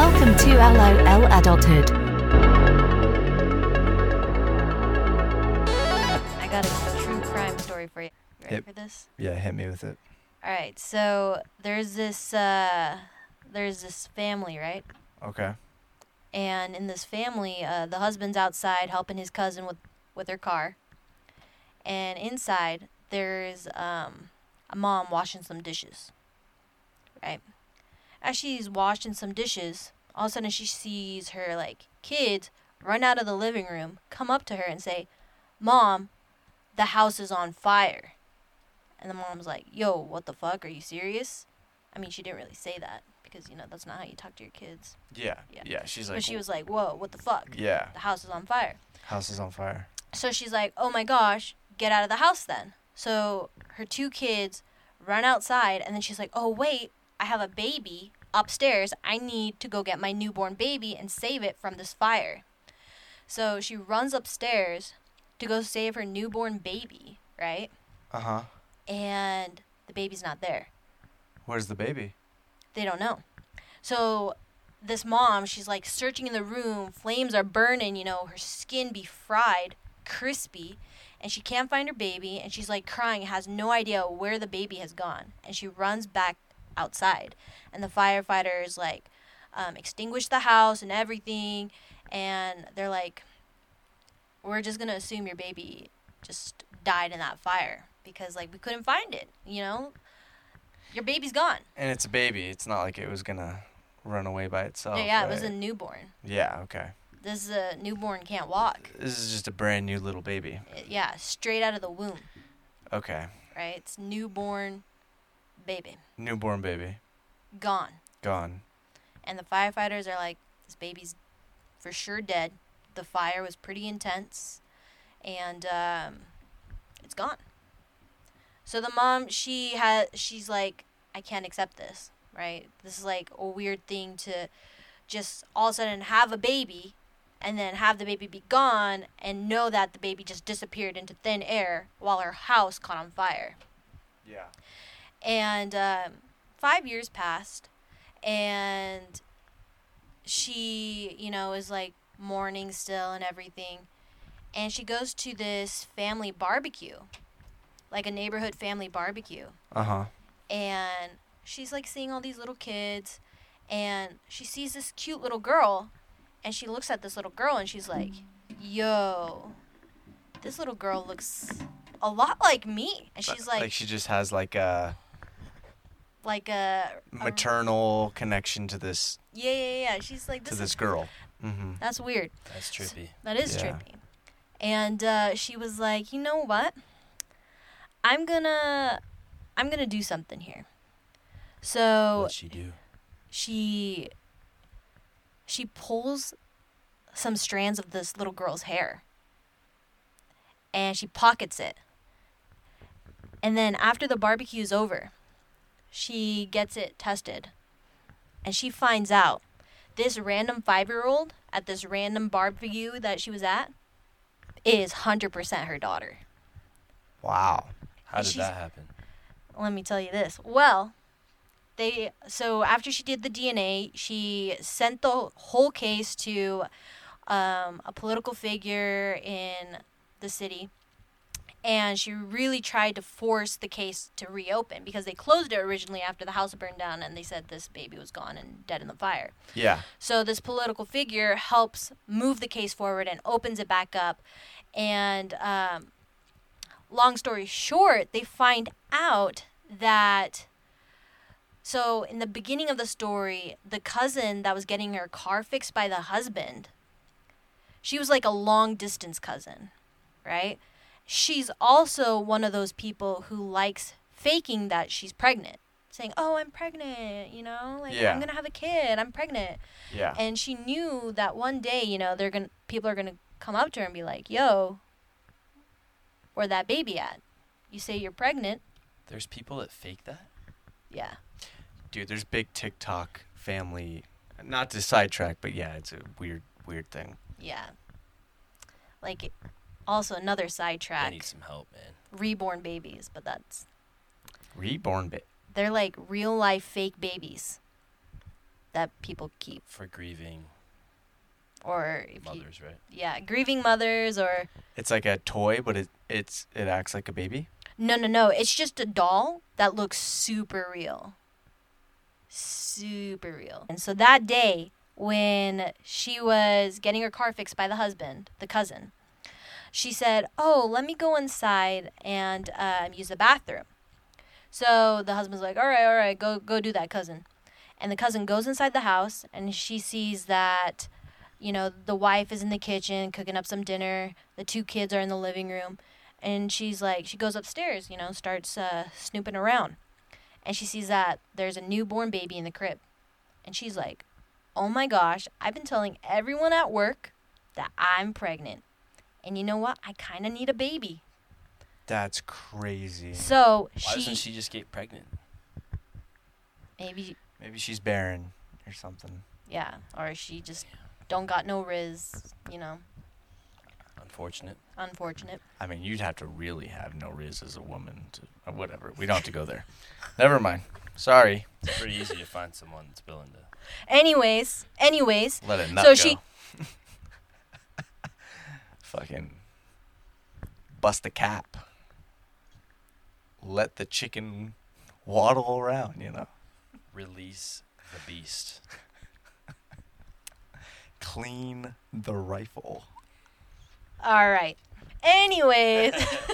Welcome to LOL Adulthood. I got a true crime story for you. Ready for this? Yeah, hit me with it. All right. So there's this family, right? Okay. And in this family, the husband's outside helping his cousin with her car, and inside there's a mom washing some dishes. Right. As she's washing some dishes, all of a sudden she sees her kids run out of the living room, come up to her and say, "Mom, the house is on fire." And the mom's like, "Yo, what the fuck? Are you serious?" I mean, she didn't really say that because, that's not how you talk to your kids. Yeah. She's like. But she was like, "Whoa, what the fuck? Yeah. The house is on fire." House is on fire. So she's like, "Oh my gosh, get out of the house then." So her two kids run outside, and then she's like, "Oh wait, I have a baby upstairs. I need to go get my newborn baby and save it from this fire." So she runs upstairs to go save her newborn baby, right? Uh-huh. And the baby's not there. Where's the baby? They don't know. So this mom, she's searching in the room. Flames are burning, her skin be fried, crispy. And she can't find her baby. And she's crying, has no idea where the baby has gone. And she runs back outside. And the firefighters extinguish the house and everything. And they're like, "We're just going to assume your baby just died in that fire. Because we couldn't find it, Your baby's gone." And it's a baby. It's not like it was going to run away by itself. Yeah, right? It was a newborn. Yeah, okay. This newborn can't walk. This is just a brand new little baby. Yeah, straight out of the womb. Okay. Right? It's newborn baby. Newborn baby. Gone. Gone. And the firefighters are like, "This baby's for sure dead. The fire was pretty intense. And it's gone." So the mom, she's like, "I can't accept this." Right? This is a weird thing to just all of a sudden have a baby and then have the baby be gone and know that the baby just disappeared into thin air while her house caught on fire. Yeah. And 5 years passed, and she, is mourning still and everything. And she goes to this family barbecue, a neighborhood family barbecue. Uh-huh. And she's seeing all these little kids, and she sees this cute little girl, and she looks at this little girl and she's like, "Yo, this little girl looks a lot like me." And she's like she just has a maternal connection to this. Yeah. She's like, to this girl. Mm-hmm. That's weird. That's trippy. That is trippy. And she was like, "You know what? I'm gonna do something here." So What'd she do? She pulls some strands of this little girl's hair, and she pockets it. And then after the barbecue's over, she gets it tested, and she finds out this random 5-year-old at this random barbecue that she was at is 100% her daughter. Wow. How did that happen? Let me tell you this. Well, so after she did the DNA, she sent the whole case to a political figure in the city, and she really tried to force the case to reopen because they closed it originally after the house burned down, and they said this baby was gone and dead in the fire. Yeah. So this political figure helps move the case forward and opens it back up, and long story short, they find out that. So in the beginning of the story, the cousin that was getting her car fixed by the husband, she was a long-distance cousin, right? She's also one of those people who likes faking that she's pregnant, saying, "Oh, I'm pregnant, Yeah. I'm going to have a kid, I'm pregnant." Yeah. And she knew that one day, people are going to come up to her and be like, "Yo, where that baby at? You say you're pregnant." There's people that fake that? Yeah. Dude, there's big TikTok family, not to sidetrack, but yeah, it's a weird thing. Yeah. Also another I sidetrack. need some help, man. Reborn babies, but that's... Reborn baby. They're real life fake babies. that people keep, For grieving or if mothers, right? yeah, grieving mothers, or It's like a toy, but it acts like a baby. no, it's just a doll that looks super real. Super real. And so that day, when she was getting her car fixed by the husband, the cousin, she said, "Oh, let me go inside and use the bathroom." So the husband's like, all right, go do that, cousin. And the cousin goes inside the house, and she sees that, the wife is in the kitchen cooking up some dinner. The 2 kids are in the living room. And she's like, she goes upstairs, starts snooping around. And she sees that there's a newborn baby in the crib. And she's like, oh my gosh, I've been telling everyone at work that I'm pregnant. And you know what? I kind of need a baby. That's crazy. So Why doesn't she just get pregnant? maybe, Maybe she's barren or something. yeah, or she just don't got no riz, Unfortunate. unfortunate. I mean, you'd have to really have no riz as a woman to whatever. We don't have to go there. Never mind. Sorry. It's pretty easy to find someone that's willing to. Anyways, Let it not So go. she- Fucking bust a cap. Let the chicken waddle around, Release the beast. Clean the rifle. all right. Anyways,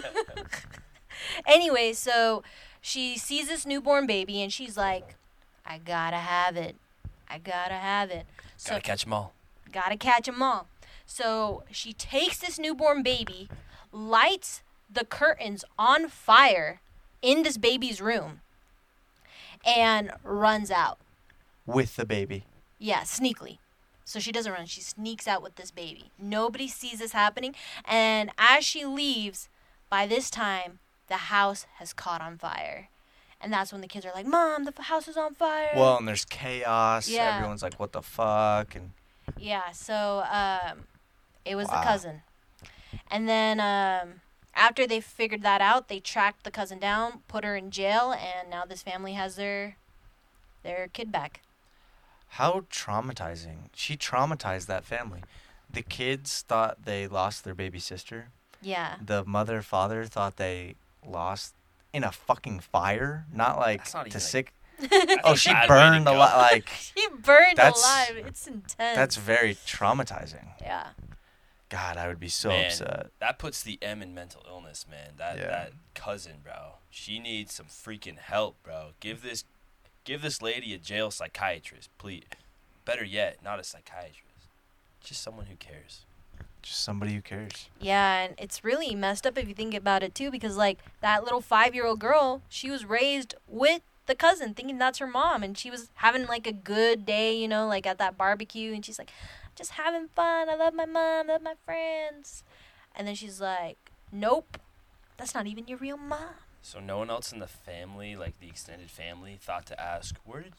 so she sees this newborn baby, and she's like, I gotta have it. So Gotta catch 'em all. gotta catch 'em all. So she takes this newborn baby, lights the curtains on fire in this baby's room, and runs out. With the baby. Yeah, sneakily. So she doesn't run. She sneaks out with this baby. Nobody sees this happening. And as she leaves, by this time, the house has caught on fire. And that's when the kids are like, Mom, the house is on fire. Well, and there's chaos. Yeah. Everyone's like, what the fuck? And Yeah, so it was the Wow. cousin. And then after they figured that out, they tracked the cousin down, put her in jail, and now this family has their kid back. how traumatizing. She traumatized that family. The kids thought they lost their baby sister. Yeah. The mother, father thought they lost in a fucking fire. Not like That's not to even, sick. That's Oh, a she bad way to burned a go. lot. Like, She burned That's- alive. It's intense. that's very traumatizing. Yeah. God, I would be so Man, upset. That puts the M in mental illness, man. That Yeah. that cousin, bro. She needs some freaking help, bro. Give this lady a jail psychiatrist, please. Better yet, not a psychiatrist. Just someone who cares. Just somebody who cares. Yeah, and it's really messed up if you think about it too, because like that little 5-year-old girl, she was raised with the cousin, thinking that's her mom, and she was having like a good day, like at that barbecue, and she's like, just having fun. I love my mom, love my friends, and then she's like, nope, that's not even your real mom. So no one else in the family, like the extended family, thought to ask,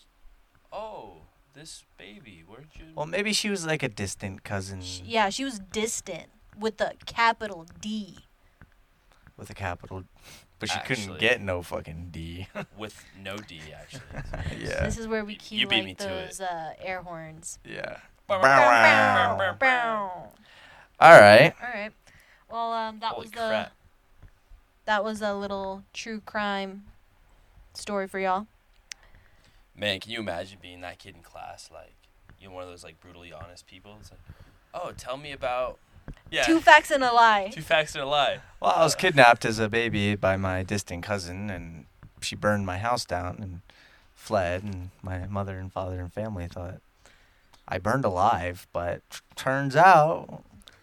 this baby, where'd you... Well, maybe she was like a distant cousin Yeah, she was distant with the capital D. with a capital, but she Actually. couldn't get no fucking D. With no D, actually. Yeah. This is where we You cue beat me like to those air horns. Yeah. Bow, Bow, bow, bow. All right. All right. Well, Holy crap. that was a little true crime story for y'all. Man, can you imagine being that kid in class? Like, one of those, like, brutally honest people. It's like, oh, tell me about... Yeah. 2 facts and a lie. 2 facts and a lie. Well, I was kidnapped as a baby by my distant cousin, and she burned my house down and fled, and my mother and father and family thought I burned alive, but turns out,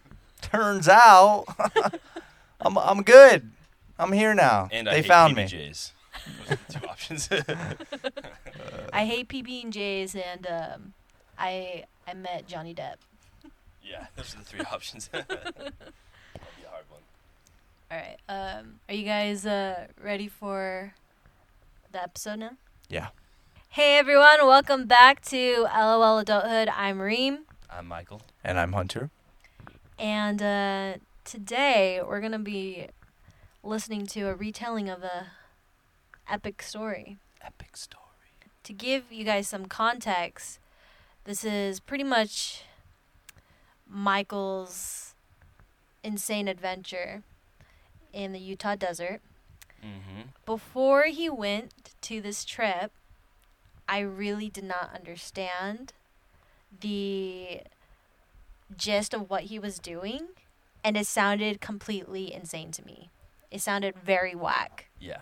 I'm good. I'm here now. And they I hate found me. PBJs. Those are the 2 options. I hate PB&Js, and I met Johnny Depp. Yeah, those are the 3 options. That'll be a hard one. All right. Are you guys ready for the episode now? Yeah. Hey everyone, welcome back to LOL Adulthood. I'm Reem, I'm Michael. And I'm Hunter. and today we're gonna be listening to a retelling of a epic story. Epic story. To give you guys some context, This is pretty much Michael's insane adventure in the Utah desert. Mm-hmm. Before he went to this trip, I really did not understand the gist of what he was doing, and it sounded completely insane to me. It sounded very whack. Yeah.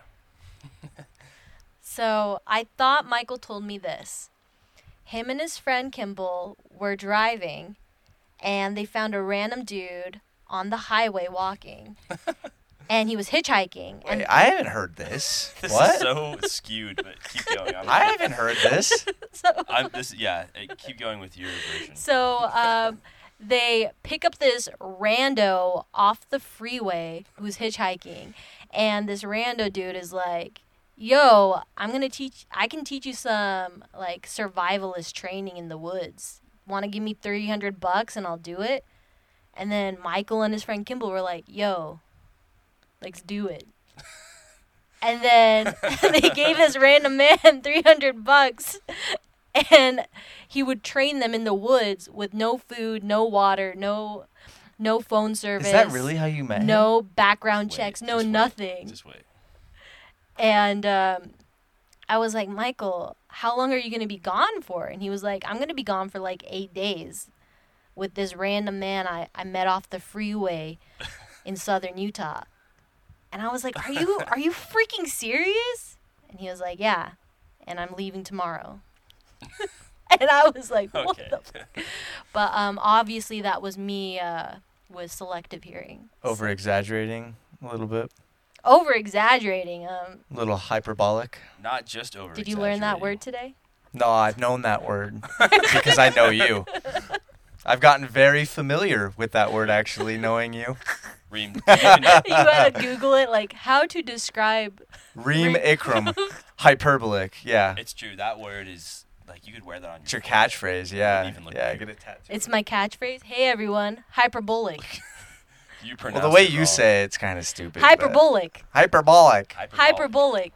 So I thought Michael told me this. Him and his friend Kimball were driving, and they found a random dude on the highway walking. And he was hitchhiking. Wait, And I haven't heard this. This What? is so skewed, but keep going. I haven't heard this. Keep going with your version. so they pick up this rando off the freeway who's hitchhiking. And this rando dude is like, yo, I can teach you some like survivalist training in the woods. Want to give me $300 and I'll do it? And then Michael and his friend Kimball were like, yo, let's do it. And then they gave this random man $300, and he would train them in the woods with no food, no water, no phone service. Is that really how you met him? No background Wait, checks, no just wait. nothing. Just wait. And I was like, Michael, how long are you going to be gone for? And he was like, I'm going to be gone for like 8 days with this random man I met off the freeway in southern Utah. And I was like, are you freaking serious? And he was like, yeah. And I'm leaving tomorrow. And I was like, what Okay. the fuck? But obviously that was me with selective hearing. Over exaggerating a little bit. Over exaggerating. A little hyperbolic. Not just over. Did you learn that word today? No, I've known that word because I know you. I've gotten very familiar with that word, actually, knowing you. Reem, You had to Google it, like how to describe. Reem Ikram. Hyperbolic, yeah. it's true. That word is like you could wear that on It's your phone. catchphrase, yeah. Even look Yeah, weird. get a tattoo. It's my catchphrase. Hey everyone, hyperbolic. You Well, pronounce the way it you wrong. say it's kind of stupid. but- Hyperbolic. Hyperbolic. Hyperbolic.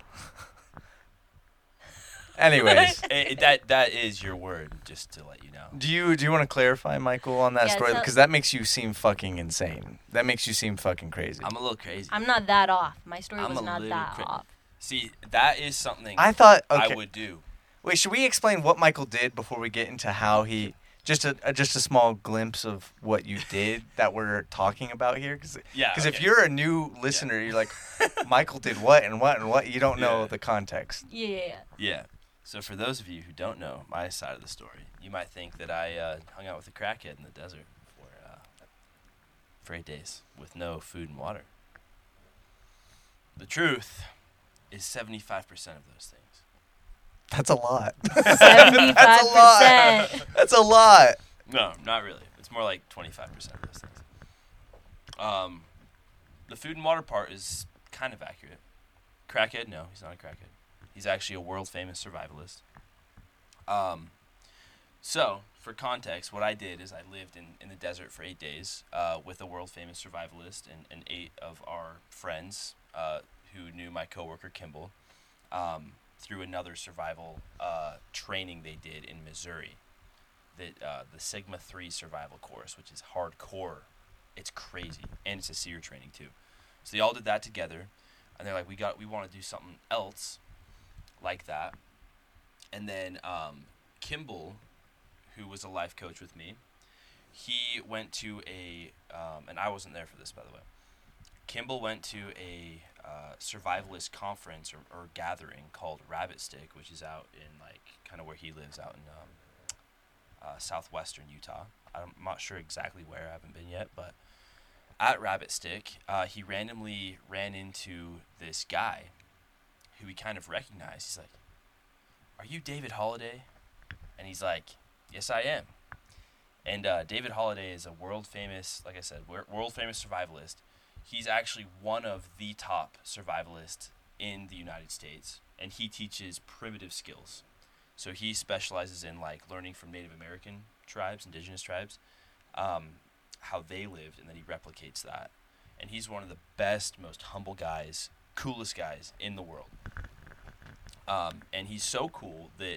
Anyways, That is your word, just to let you know. do you want to clarify, Michael, on that Yeah, story? so- Because that makes you seem fucking insane. That makes you seem fucking crazy. I'm a little crazy. I'm not that off. My story I'm was a not little that off. See, that is something I thought. Okay. I would do. Wait, should we explain what Michael did before we get into how he? Just a small glimpse of what you did that we're talking about here, because Yeah. if okay. you're a new listener, you're like, Michael did what and what and what. You don't know Yeah. the context. Yeah. Yeah. So for those of you who don't know my side of the story, you might think that I hung out with a crackhead in the desert for 8 days with no food and water. The truth is 75% of those things. That's a lot. 75%. That's a lot. No, not really. It's more like 25% of those things. The food and water part is kind of accurate. Crackhead? No, he's not a crackhead. He's actually a world famous survivalist. So, for context, what I did is I lived in the desert for 8 days with a world famous survivalist and 8 of our friends who knew my coworker Kimball through another survival training they did in Missouri. The Sigma 3 survival course, which is hardcore. It's crazy. And it's a SEER training too. So they all did that together. And they're like, we want to do something else like that. And then Kimball, who was a life coach with me, he went to and I wasn't there for this, by the way. Kimball went to a survivalist conference or gathering called Rabbit Stick, which is out in like kind of where he lives out in southwestern Utah. I'm not sure exactly where. I haven't been yet, but at Rabbit Stick, he randomly ran into this guy who he kind of recognized. He's like, "Are you David Holiday?" And he's like, "Yes, I am." And David Holiday is a world famous, like I said, world famous survivalist. He's actually one of the top survivalists in the United States, and he teaches primitive skills. So he specializes in like learning from Native American tribes, indigenous tribes, how they lived, and then he replicates that. And he's one of the best, most humble guys, coolest guys in the world. And he's so cool that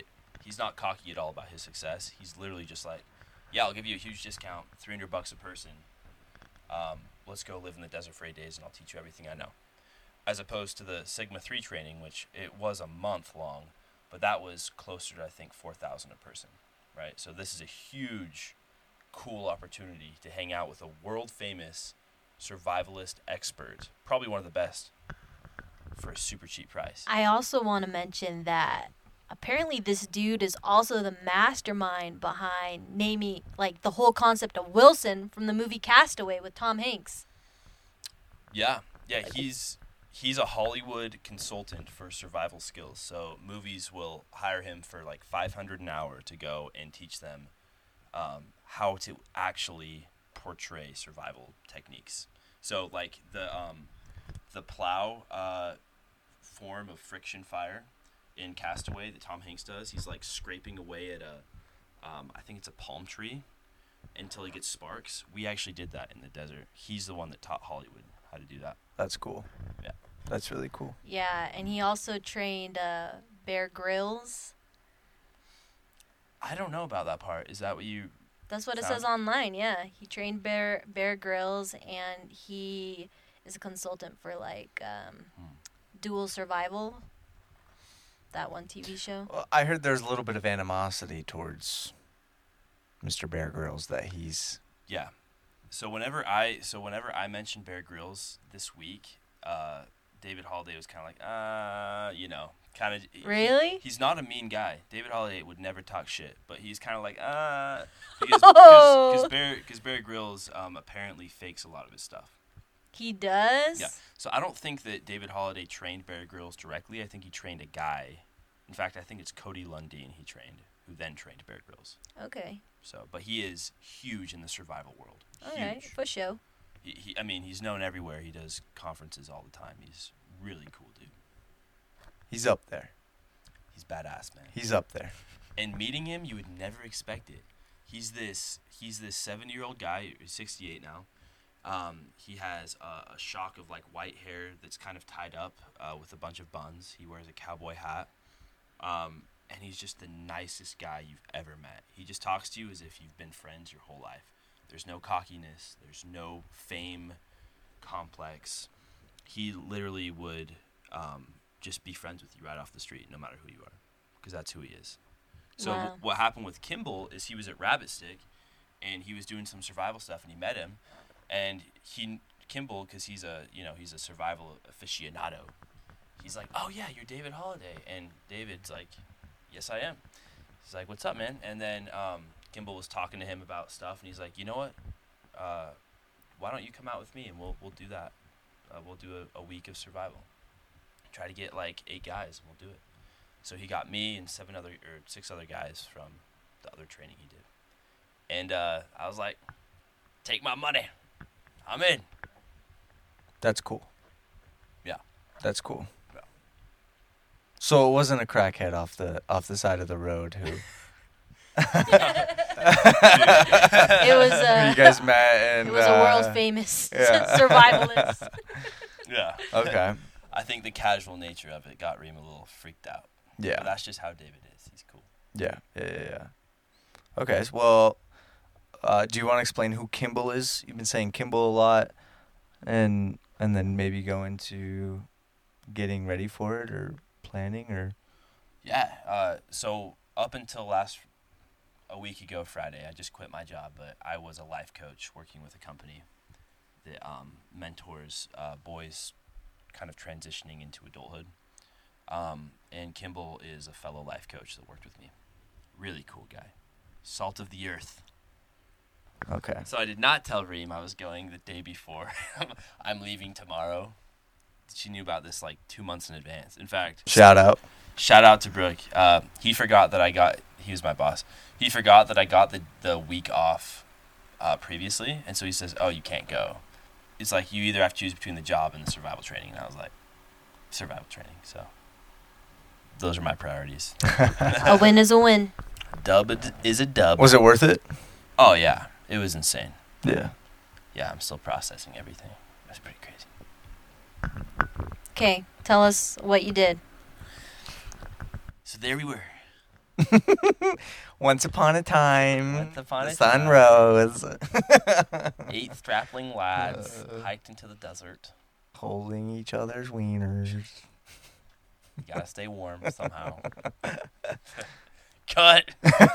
He's not cocky at all about his success. He's literally just like, yeah, I'll give you a huge discount, $300 a person. Let's go live in the desert for 8 days, and I'll teach you everything I know. As opposed to the Sigma 3 training, which it was a month long, but that was closer to, I think, $4,000 a person, right? So this is a huge, cool opportunity to hang out with a world-famous survivalist expert, probably one of the best, for a super cheap price. I also want to mention that apparently this dude is also the mastermind behind naming, like, the whole concept of Wilson from the movie Castaway with Tom Hanks. Yeah, he's a Hollywood consultant for survival skills. So movies will hire him for like $500 an hour to go and teach them how to actually portray survival techniques. So like the plow form of friction fire in Castaway that Tom Hanks does, he's like scraping away at I think it's a palm tree until he gets sparks. We actually did that in the desert. He's the one that taught Hollywood how to do that. That's cool. Yeah. That's really cool. Yeah, and he also trained Bear Grylls. I don't know about that part. Is that what you... That's what it says online, yeah. He trained Bear Grylls, and he is a consultant for, like, Dual Survival, that one TV show. Well, I heard there's a little bit of animosity towards Mr. Bear Grylls that he's... Yeah. So whenever I mentioned Bear Grylls this week, David Holiday was kind of like, kind of. Really? He's not a mean guy. David Holiday would never talk shit, but he's kind of like, because Bear Grylls apparently fakes a lot of his stuff. He does? Yeah. So I don't think that David Holiday trained Bear Grylls directly. I think he trained a guy. In fact, I think it's Cody Lundin he trained, who then trained Bear Grylls. Okay. So, but he is huge in the survival world. All right, for sure. He's known everywhere. He does conferences all the time. He's really cool, dude. He's up there. He's badass, man. He's up there. And meeting him, you would never expect it. He's this 70-year-old guy. He's 68 now. He has a shock of like white hair that's kind of tied up with a bunch of buns. He wears a cowboy hat. And he's just the nicest guy you've ever met. He just talks to you as if you've been friends your whole life. There's no cockiness. There's no fame complex. He literally would just be friends with you right off the street, no matter who you are, because that's who he is. So Wow. What happened with Kimball is he was at Rabbit Stick, and he was doing some survival stuff, and he met him, and Kimball, because he's a survival aficionado. He's like, oh yeah, you're David Holiday, and David's like, yes I am. He's like, what's up, man? And then Kimball was talking to him about stuff, and he's like, you know what? Why don't you come out with me, and we'll do that. We'll do a week of survival. Try to get like 8 guys, and we'll do it. So he got me and 6 other guys from the other training he did. And I was like, take my money. I'm in. That's cool. Yeah. That's cool. Yeah. So it wasn't a crackhead off the side of the road who... It was you guys met and... It was a world famous yeah. survivalist. Yeah. Okay. I think the casual nature of it got Reem a little freaked out. Yeah. But that's just how David is. He's cool. Yeah. Okay, well, do you want to explain who Kimball is? You've been saying Kimball a lot, and then maybe go into getting ready for it or planning or... Yeah. So up until a week ago Friday, I just quit my job, but I was a life coach working with a company that mentors boys kind of transitioning into adulthood. And Kimball is a fellow life coach that worked with me. Really cool guy. Salt of the earth. Okay. So I did not tell Reem I was going the day before. I'm leaving tomorrow. She knew about this like 2 months in advance. In fact, Shout out to Brooke. He forgot that he was my boss. He forgot that I got the week off previously. And so he says, oh, you can't go. It's like you either have to choose between the job and the survival training. And I was like, survival training. So those are my priorities. A win is a win. Dub is a dub. Was it worth it? Oh, yeah. It was insane. Yeah. Yeah, I'm still processing everything. That's pretty crazy. Okay, tell us what you did. So there we were. Once upon a time, Once upon the a sun time. rose. 8 strapling lads hiked into the desert. Holding each other's wieners. You gotta stay warm somehow. Cut.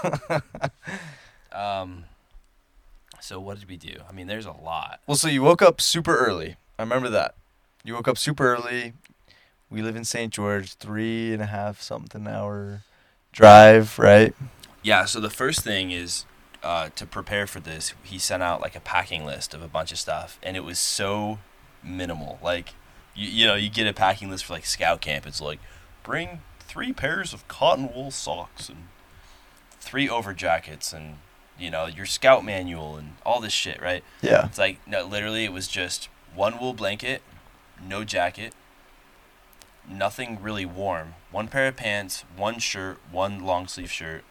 So what did we do? I mean, there's a lot. Well, so you woke up super early. I remember that. You woke up super early. We live in St. George, 3.5 something hour drive, right? Yeah, so the first thing is to prepare for this, he sent out like a packing list of a bunch of stuff, and it was so minimal. Like, you know, you get a packing list for like scout camp. It's like, bring 3 pairs of cotton wool socks and 3 over jackets and, you know, your scout manual and all this shit, right? Yeah. It's like, no, literally it was just 1 wool blanket, no jacket, nothing really warm, 1 pair of pants, 1 shirt, 1 long sleeve shirt,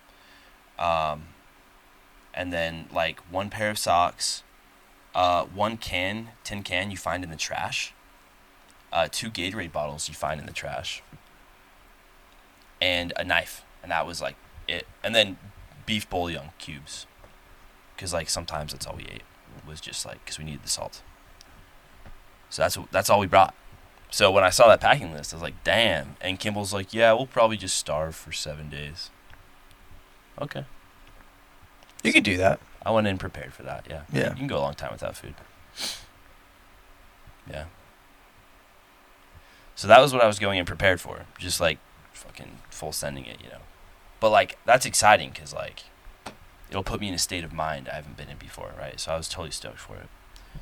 and then like 1 pair of socks, 1 tin can you find in the trash, 2 Gatorade bottles you find in the trash, and a knife, and that was like it. And then beef bouillon cubes, because like sometimes that's all we ate, was just like because we needed the salt. So that's all we brought. So when I saw that packing list, I was like, damn. And Kimball's like, yeah, we'll probably just starve for 7 days. Okay. You could do that. I went in prepared for that, yeah. Yeah. You can go a long time without food. Yeah. So that was what I was going in prepared for. Just like fucking full sending it, you know. But like, that's exciting because like, it'll put me in a state of mind I haven't been in before, right? So I was totally stoked for it.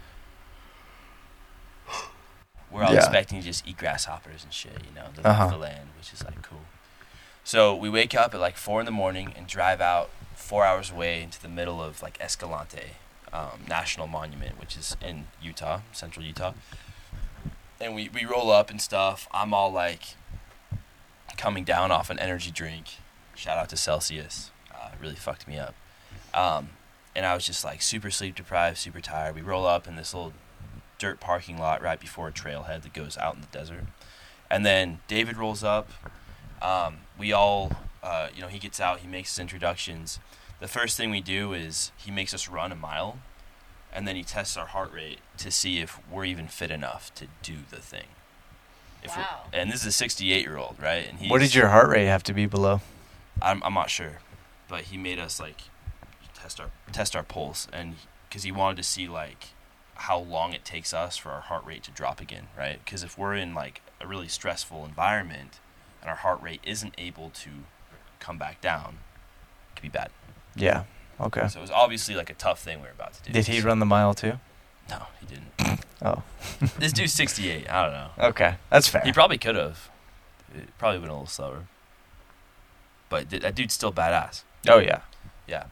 We're all expecting to just eat grasshoppers and shit, you know, the land, which is like cool. So we wake up at like 4 a.m. and drive out 4 hours away into the middle of like Escalante National Monument, which is in Utah, central Utah. And we roll up and stuff. I'm all like coming down off an energy drink. Shout out to Celsius. Really fucked me up. And I was just like super sleep deprived, super tired. We roll up in this little dirt parking lot right before a trailhead that goes out in the desert. And then David rolls up. We all, you know, he gets out, he makes his introductions. The first thing we do is he makes us run a mile, and then he tests our heart rate to see if we're even fit enough to do the thing. Wow. And this is a 68-year-old, right? And What did your heart rate have to be below? I'm not sure, but he made us like test our pulse, and because he wanted to see like how long it takes us for our heart rate to drop again, right? Because if we're in like a really stressful environment and our heart rate isn't able to come back down, it could be bad. Yeah. Okay. So it was obviously like a tough thing we were about to do. Did he run the mile too? No, he didn't. Oh. This dude's 68. I don't know. Okay. That's fair. He probably could have. It probably went a little slower. But that dude's still badass. Oh, yeah. Yeah.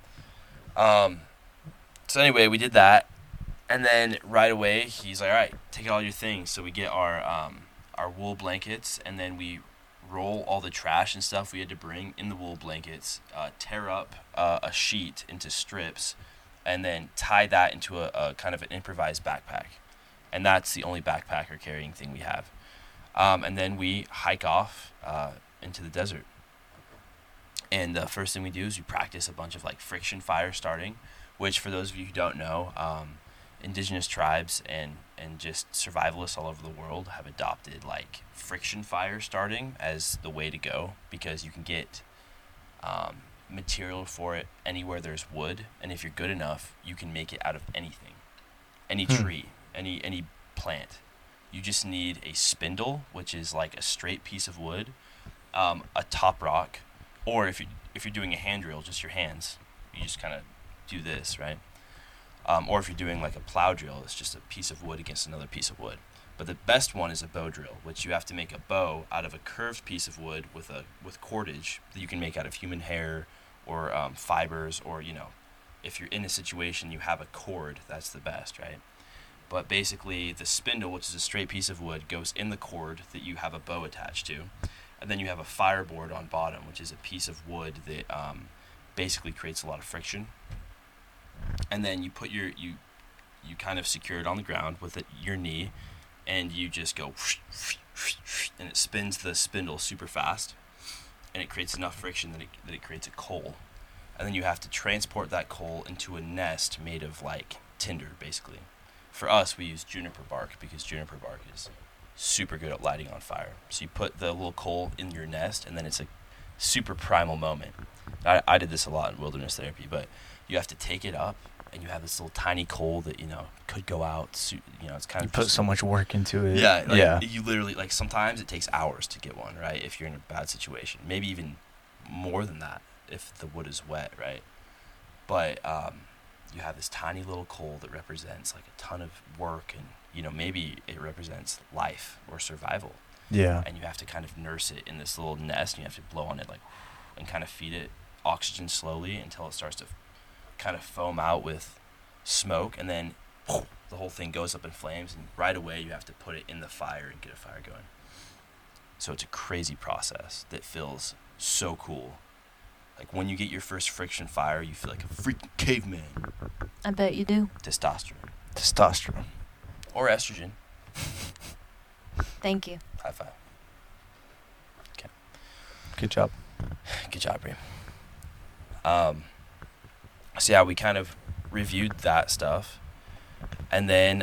So anyway, we did that. And then right away, he's like, all right, take all your things. So we get our wool blankets, and then we roll all the trash and stuff we had to bring in the wool blankets, tear up a sheet into strips, and then tie that into a kind of an improvised backpack. And that's the only backpacker carrying thing we have. And then we hike off into the desert. And the first thing we do is we practice a bunch of like friction fire starting, which for those of you who don't know, indigenous tribes and just survivalists all over the world have adopted like friction fire starting as the way to go, because you can get material for it anywhere there's wood, and if you're good enough, you can make it out of anything, any tree, any plant. You just need a spindle, which is like a straight piece of wood, a top rock, or if you're doing a hand drill, just your hands, you just kind of do this, right? Or if you're doing like a plow drill, it's just a piece of wood against another piece of wood. But the best one is a bow drill, which you have to make a bow out of a curved piece of wood with cordage that you can make out of human hair or fibers, or, you know, if you're in a situation you have a cord, that's the best, right? But basically the spindle, which is a straight piece of wood, goes in the cord that you have a bow attached to. And then you have a fireboard on bottom, which is a piece of wood that basically creates a lot of friction. And then you put you kind of secure it on the ground with your knee, and you just go, and it spins the spindle super fast. and it creates enough friction that it creates a coal. And then you have to transport that coal into a nest made of like tinder, basically. For us, we use juniper bark because juniper bark is super good at lighting on fire. So you put the little coal in your nest, and then it's a super primal moment. I did this a lot in wilderness therapy, but you have to take it up, and you have this little tiny coal that, could go out. It's kind You of put so much work into it. Yeah, you literally, like, sometimes it takes hours to get one, right, if you're in a bad situation. Maybe even more than that if the wood is wet, right? But you have this tiny little coal that represents, like, a ton of work, and, maybe it represents life or survival. Yeah. And you have to kind of nurse it in this little nest, and you have to blow on it, like, and kind of feed it oxygen slowly until it starts to kind of foam out with smoke, and then the whole thing goes up in flames, and right away you have to put it in the fire and get a fire going. So it's a crazy process that feels so cool. Like, when you get your first friction fire, you feel like a freaking caveman. I bet you do. Testosterone. Or estrogen. Thank you. High five. Okay. Good job. Good job, Brie. So yeah, we kind of reviewed that stuff, and then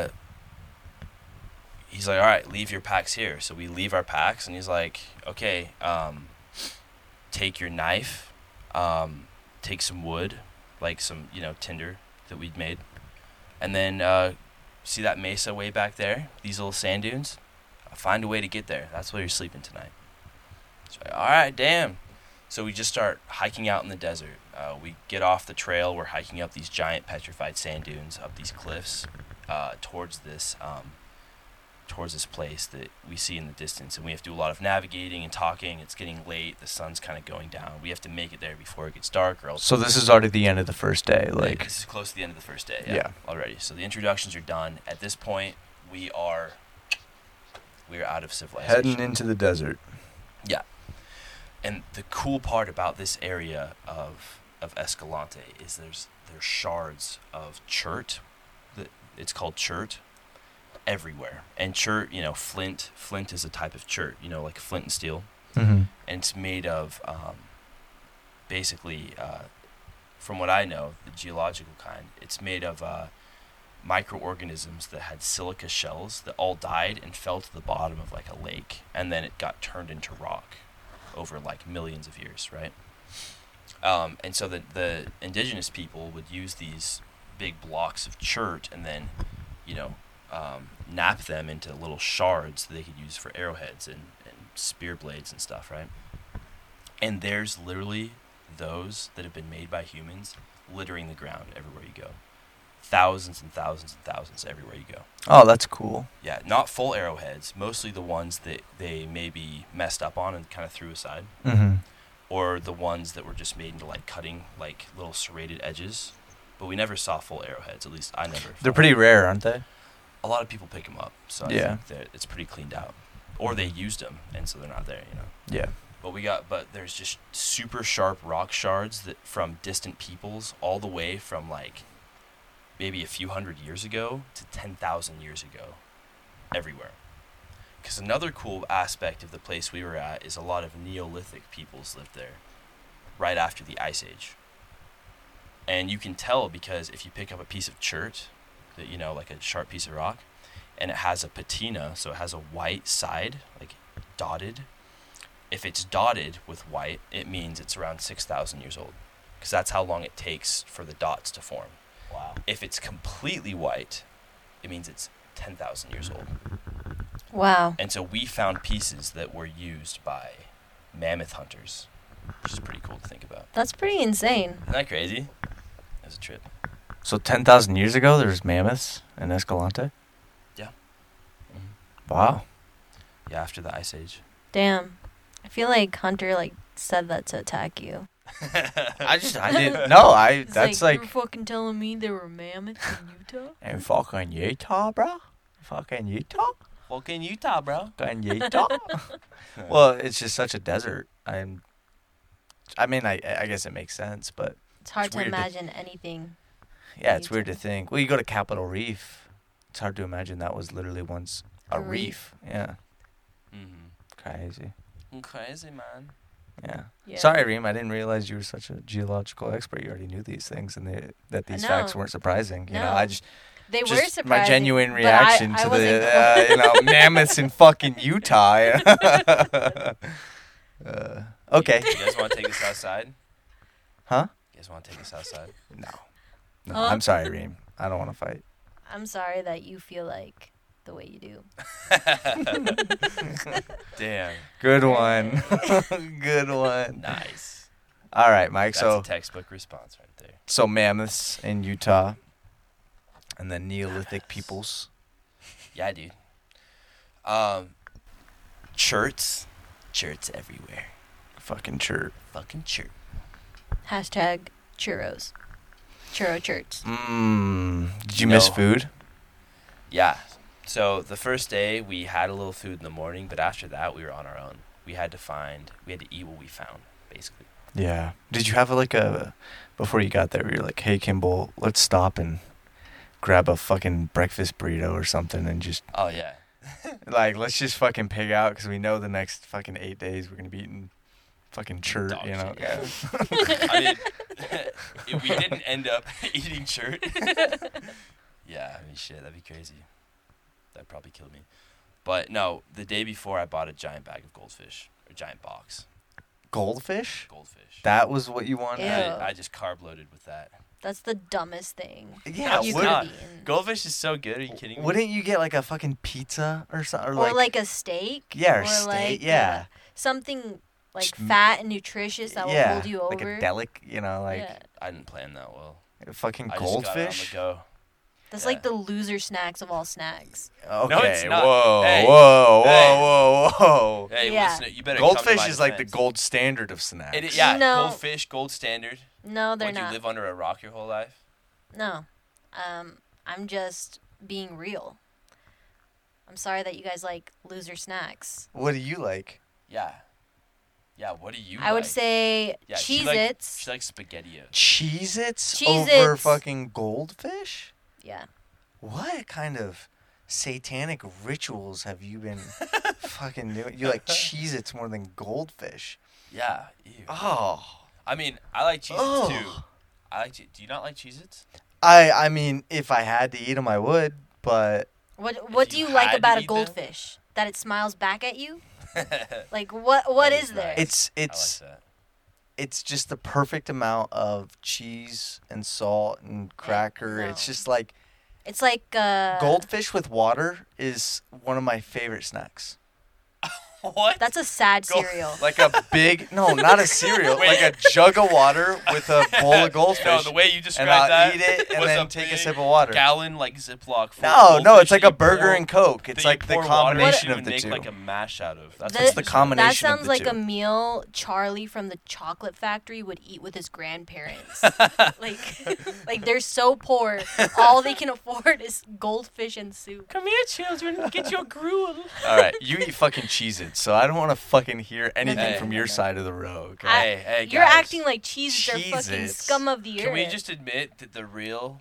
he's like, all right, leave your packs here. So we leave our packs, and he's like, okay, take your knife, take some wood, like some, tinder that we'd made, and then see that mesa way back there, these little sand dunes? Find a way to get there. That's where you're sleeping tonight. So, all right, damn. So we just start hiking out in the desert. We get off the trail. We're hiking up these giant petrified sand dunes, up these cliffs, towards this place that we see in the distance. And we have to do a lot of navigating and talking. It's getting late. The sun's kind of going down. We have to make it there before it gets dark, or else. So this is already the end of the first day, like. This is close to the end of the first day. Yeah. Already. So the introductions are done. At this point, we're out of civilization. Heading into the desert. Yeah. And the cool part about this area of Escalante is there's shards of chert. It's called chert everywhere. And chert, flint is a type of chert, like flint and steel. Mm-hmm. And it's made of, basically, from what I know, the geological kind, it's made of microorganisms that had silica shells that all died and fell to the bottom of, like, a lake. And then it got turned into rock over, like, millions of years, right? And so the indigenous people would use these big blocks of chert and then, nap them into little shards that they could use for arrowheads and spear blades and stuff, right? And there's literally those that have been made by humans littering the ground everywhere you go. Thousands and thousands and thousands everywhere you go. Oh, that's cool. Yeah, not full arrowheads, mostly the ones that they maybe messed up on and kind of threw aside. Mm-hmm. Or the ones that were just made into, like, cutting, like, little serrated edges. But we never saw full arrowheads, at least I never. They're pretty rare, aren't they? A lot of people pick them up, so I Yeah. think it's pretty cleaned out. Or they used them, and so they're not there, Yeah. But there's just super sharp rock shards that from distant peoples all the way from, like, maybe a few hundred years ago to 10,000 years ago, everywhere. Because another cool aspect of the place we were at is a lot of Neolithic peoples lived there, right after the Ice Age. And you can tell because if you pick up a piece of chert, that, like a sharp piece of rock, and it has a patina, so it has a white side, like dotted. If it's dotted with white, it means it's around 6,000 years old, because that's how long it takes for the dots to form. Wow. If it's completely white, it means it's 10,000 years old. Wow. And so we found pieces that were used by mammoth hunters, which is pretty cool to think about. That's pretty insane. Isn't that crazy? That was a trip. So 10,000 years ago, there's mammoths in Escalante? Yeah. Mm-hmm. Wow. Yeah, after the Ice Age. Damn. I feel like Hunter, said that to attack you. I didn't know. It's That's you're fucking telling me there were mammoths in Utah? In fucking Utah, bro? Fucking Utah? Fucking Utah, bro. Fucking Utah? Well, it's just such a desert. I guess it makes sense, but It's hard It's to weird to- imagine anything. yeah, it's weird to Utah. think. Well, you go to Capitol Reef. It's hard to imagine that was literally once a A reef. reef. Yeah. Mm-hmm. Crazy. Crazy, man. Yeah. Yeah. Sorry, Reem. I didn't realize you were such a geological expert. You already knew these things, and that these facts know. weren't surprising. You know, No. I just They were just surprising. my genuine but reaction I to wasn't the mammoths in fucking Utah. Okay. You guys want to take this outside? Huh? You guys want to take this outside? No. No. Huh? I'm sorry, Reem. I don't want to fight. I'm sorry that you feel like the way you do. Damn. Good one. Good one. Nice. All right, Mike. That's So a textbook response right there. mammoths in Utah, and then Neolithic peoples. Yeah, dude. Churts everywhere. Fucking chirp. Fucking church. Hashtag churros. Churro church. Did you miss No. food? Yeah. So the first day we had a little food in the morning, but after that we were on our own. We had to eat what we found, basically. Yeah. Did you have before you got there, where you're like, hey, Kimball, let's stop and grab a fucking breakfast burrito or something and just, Oh yeah. like, let's just fucking pig out because we know the next fucking 8 days we're going to be eating fucking churt, Dog you know? shit, I mean, we didn't end up eating churt. Yeah, I mean, shit, that'd be crazy. That'd probably kill me. But no, the day before I bought a giant bag of goldfish, or giant box. Goldfish? Goldfish. That was what you wanted? Ew. I just carb loaded with that. That's the dumbest thing. Yeah, you what- could not. have eaten. Goldfish is so good. Are you kidding me? Wouldn't you get like a fucking pizza or something? Or like a steak. yeah, or or steak, like yeah. Something like Just fat and nutritious that will yeah, hold you over. like a delic, you know, like yeah. I didn't plan that well. fucking I just got it on goldfish. the go. That's Yeah. like the loser snacks of all snacks. Okay, No, it's not. whoa, Hey. whoa, Hey. whoa, whoa. Hey, Yeah. listen, you better come to Goldfish my is like the defense. gold standard of snacks. It is, yeah, No. goldfish, gold standard. No, they're Would not. you live under a rock your whole life? No. I'm just being real. I'm sorry that you guys like loser snacks. What do you like? Yeah. Yeah, what do you I would like? say Yeah, she like- Cheez-Its. She likes SpaghettiOs. Cheez-Its Cheez-Its. over fucking goldfish? Yeah. What kind of satanic rituals have you been fucking doing? You like Cheez-Its more than goldfish? Yeah, ew. Oh. I mean, I like Cheez-Its Oh. too. Do you not like Cheez-Its? I mean, if I had to eat them, I would, but What do you you like had to about a eat them? goldfish? That it smiles back at you? Like what That is is there? nice. it's I like that. it's just the perfect amount of cheese and salt and cracker. no. It's just like It's like goldfish with water is one of my favorite snacks. What? That's a sad Gold- cereal. Like a big, no, not a cereal, Wait. like a jug of water with a bowl of goldfish. No, the way you and described I'll that eat it and was then a take a big sip of water. gallon like Ziploc. full No, of no, it's goldfish like that a you burger pour- and Coke. that It's you like the pour water combination into of the and two. make like a mash out of. That's The- It's the That combination of sounds the like two. a meal Charlie from the Chocolate Factory would eat with his grandparents. like they're so poor, all they can afford is goldfish and soup. Come here, children. Get your gruel. All right, you eat fucking Cheez-Its, so I don't want to fucking hear anything Hey. from your side of the road. Okay? I- Hey, You're guys. acting like Cheez-Its are fucking Cheez-Its. scum of the earth. Can we just admit that the real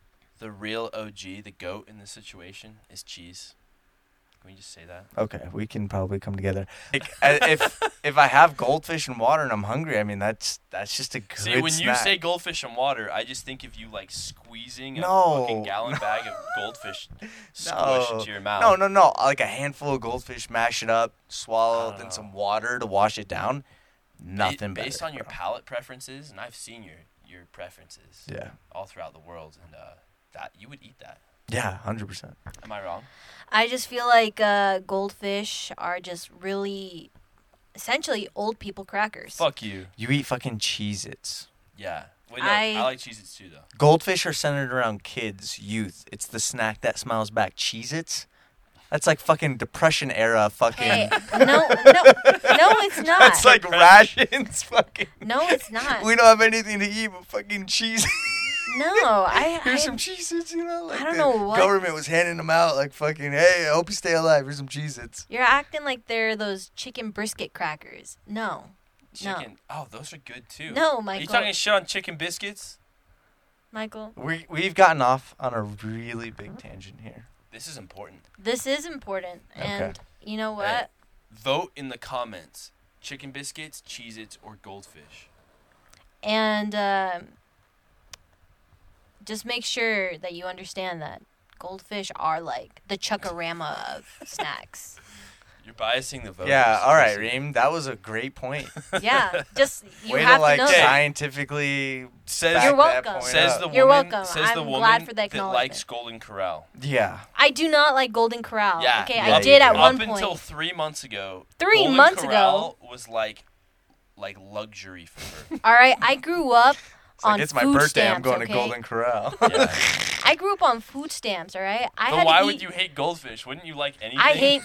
OG, the goat in this situation, is cheese? Can we just say that? Okay, we can probably come together. Like, if I have goldfish and water and I'm hungry, I mean that's just a good See, when you snack. say goldfish and water, I just think of you like squeezing a No. fucking gallon bag of goldfish squish into your mouth. No, like a handful of goldfish, mash it up, swallow, I don't then know. some water to wash it down. Nothing better. Based on your bro. palate preferences, and I've seen your preferences Yeah, all throughout the world, and that you would eat that. yeah, 100%. Am I wrong? I just feel like goldfish are just really, essentially, old people crackers. Fuck you. You eat fucking Cheez-Its. Yeah. Wait, no, I- I like Cheez-Its too, though. Goldfish are centered around kids, youth. It's the snack that smiles back. Cheez-Its? That's like fucking Depression era fucking... Hey, no, it's not. That's like rations fucking... No, it's not. We don't have anything to eat but fucking cheese. No, Here's I some Cheez-Its, you know? Like I don't the know what- government was handing them out like fucking, hey, I hope you stay alive. Here's some Cheez-Its. You're acting like they're those chicken brisket crackers. No. Chicken. Oh, those are good too. No, Are you Michael. talking shit on chicken biscuits? Michael, We've gotten off on a really big tangent here. This is important. this is important. And you know what? Vote in the comments. chicken biscuits, Cheez-Its, or Goldfish? And just make sure that you understand that Goldfish are like the Chuckarama of snacks. You're biasing the voters. Yeah, all right, Chrissy. Reem. That was a great point. Yeah, just you Way have to like know that. scientifically Says- back You're that welcome. point Says up. the woman. You're welcome. Says the I'm woman glad for the that acknowledgement. likes Golden Corral. Yeah. I do not like Golden Corral. Yeah. Okay, Yeah, I did you at do. one Up point. until 3 months ago. 3 Golden months Corral was like luxury for her. All right, I grew up It's like on it's my food birthday. stamps, I'm going okay? to Golden Corral. Yeah. I grew up on food stamps. All right, I But had why to would eat- you hate Goldfish? Wouldn't you like anything? I hate.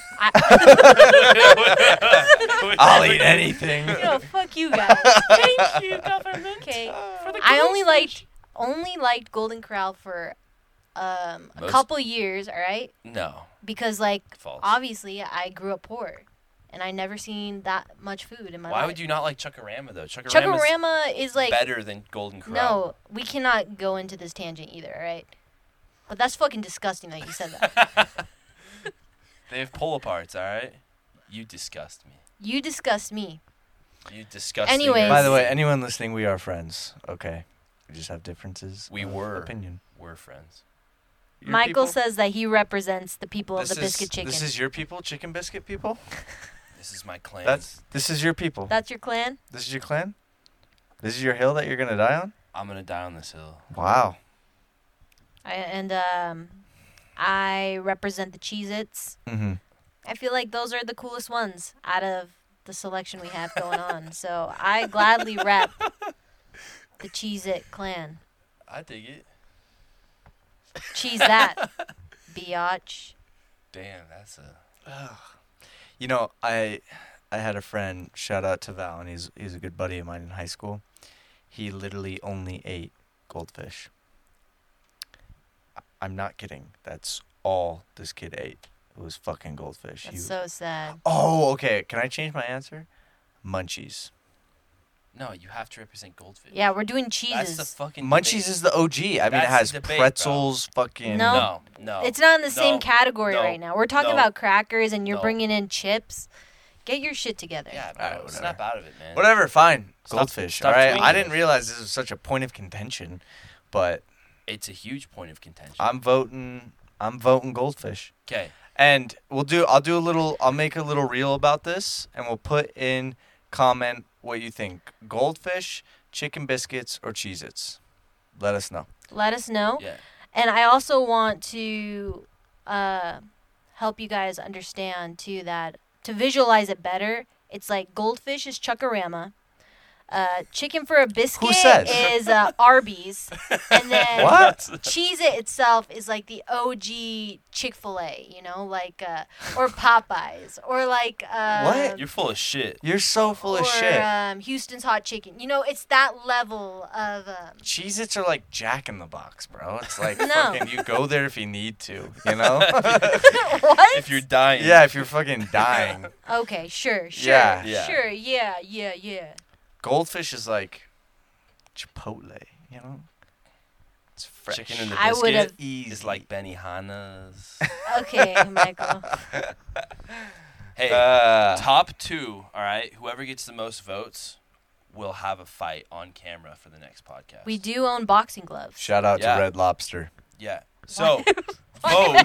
I'll eat anything. You know, fuck you guys. Thank you, government. Okay, For the I only Goldfish. liked Golden Corral for a Most- couple years. All right, No. because like False. obviously I grew up poor, and I never seen that much food in my life. Why would you not like Chuckarama though? Chuckarama is like better than Golden Corral. no. We cannot go into this tangent either. All right, but that's fucking disgusting that you said that. They have pull aparts, all right? You disgust me. You disgust me. You disgust Anyways. me. By the way, anyone listening, we are friends. Okay. We just have differences. We of were. opinion. We're friends. Your Michael people? says that he represents the people of This the biscuit chicken. This is your people, chicken biscuit people. This is my clan. This is your people. That's your clan? This is your clan. This is your hill that you're gonna die on. I'm going to die on this hill. Wow. I represent the Cheez-Its. Mm-hmm. I feel like those are the coolest ones out of the selection we have going on. So I gladly rep the Cheez-It clan. I dig it. Cheese that, biatch. Damn, that's a... You know, I had a friend. Shout out to Val, and he's a good buddy of mine in high school. He literally only ate goldfish. I'm not kidding. That's all this kid ate. It was fucking goldfish. That's so sad. Oh, okay. Can I change my answer? Munchies. No, you have to represent Goldfish. Yeah, we're doing That's the cheeses. fucking Munchies debate. is the OG. I mean, it That's has the debate, pretzels, fucking. No. No. It's not in the same No. category No. right now. We're talking No. about crackers and you're No. bringing in chips. Get your shit together. Yeah, bro. Alright, whatever. Snap out of it, man. Whatever, fine. Stop- Goldfish. stop all right. tweeting I it. didn't realize this was such a point of contention, but It's a huge point of contention. I'm voting goldfish. Okay. And I'll make a little reel about this, and we'll put in comment what you think. Goldfish, chicken biscuits, or Cheez-Its. Let us know. Let us know. Yeah. And I also want to help you guys understand, too, that to visualize it better, it's like goldfish is Chuckarama. Chicken for a biscuit says? is Arby's. And then What? Cheez-It itself is like the OG Chick-fil-A, you know, like, or Popeyes, or like, What? You're full of shit. You're so full of or, shit. Houston's Hot Chicken. You know, it's that level of, Cheez-Its are like Jack in the Box, bro. It's like No. fucking you go there if you need to, you know? what? If you're dying. Yeah, if you're fucking dying. Okay, sure. Yeah. Yeah. Sure, yeah. Goldfish is like Chipotle, you know? It's fresh. Chicken in the I biscuit would've- is like Benihana's. Okay, Michael. Hey, Uh, top 2, all right? Whoever gets the most votes will have a fight on camera for the next podcast. We do own boxing gloves. shout out Yeah. to Red Lobster. Yeah. So, vote.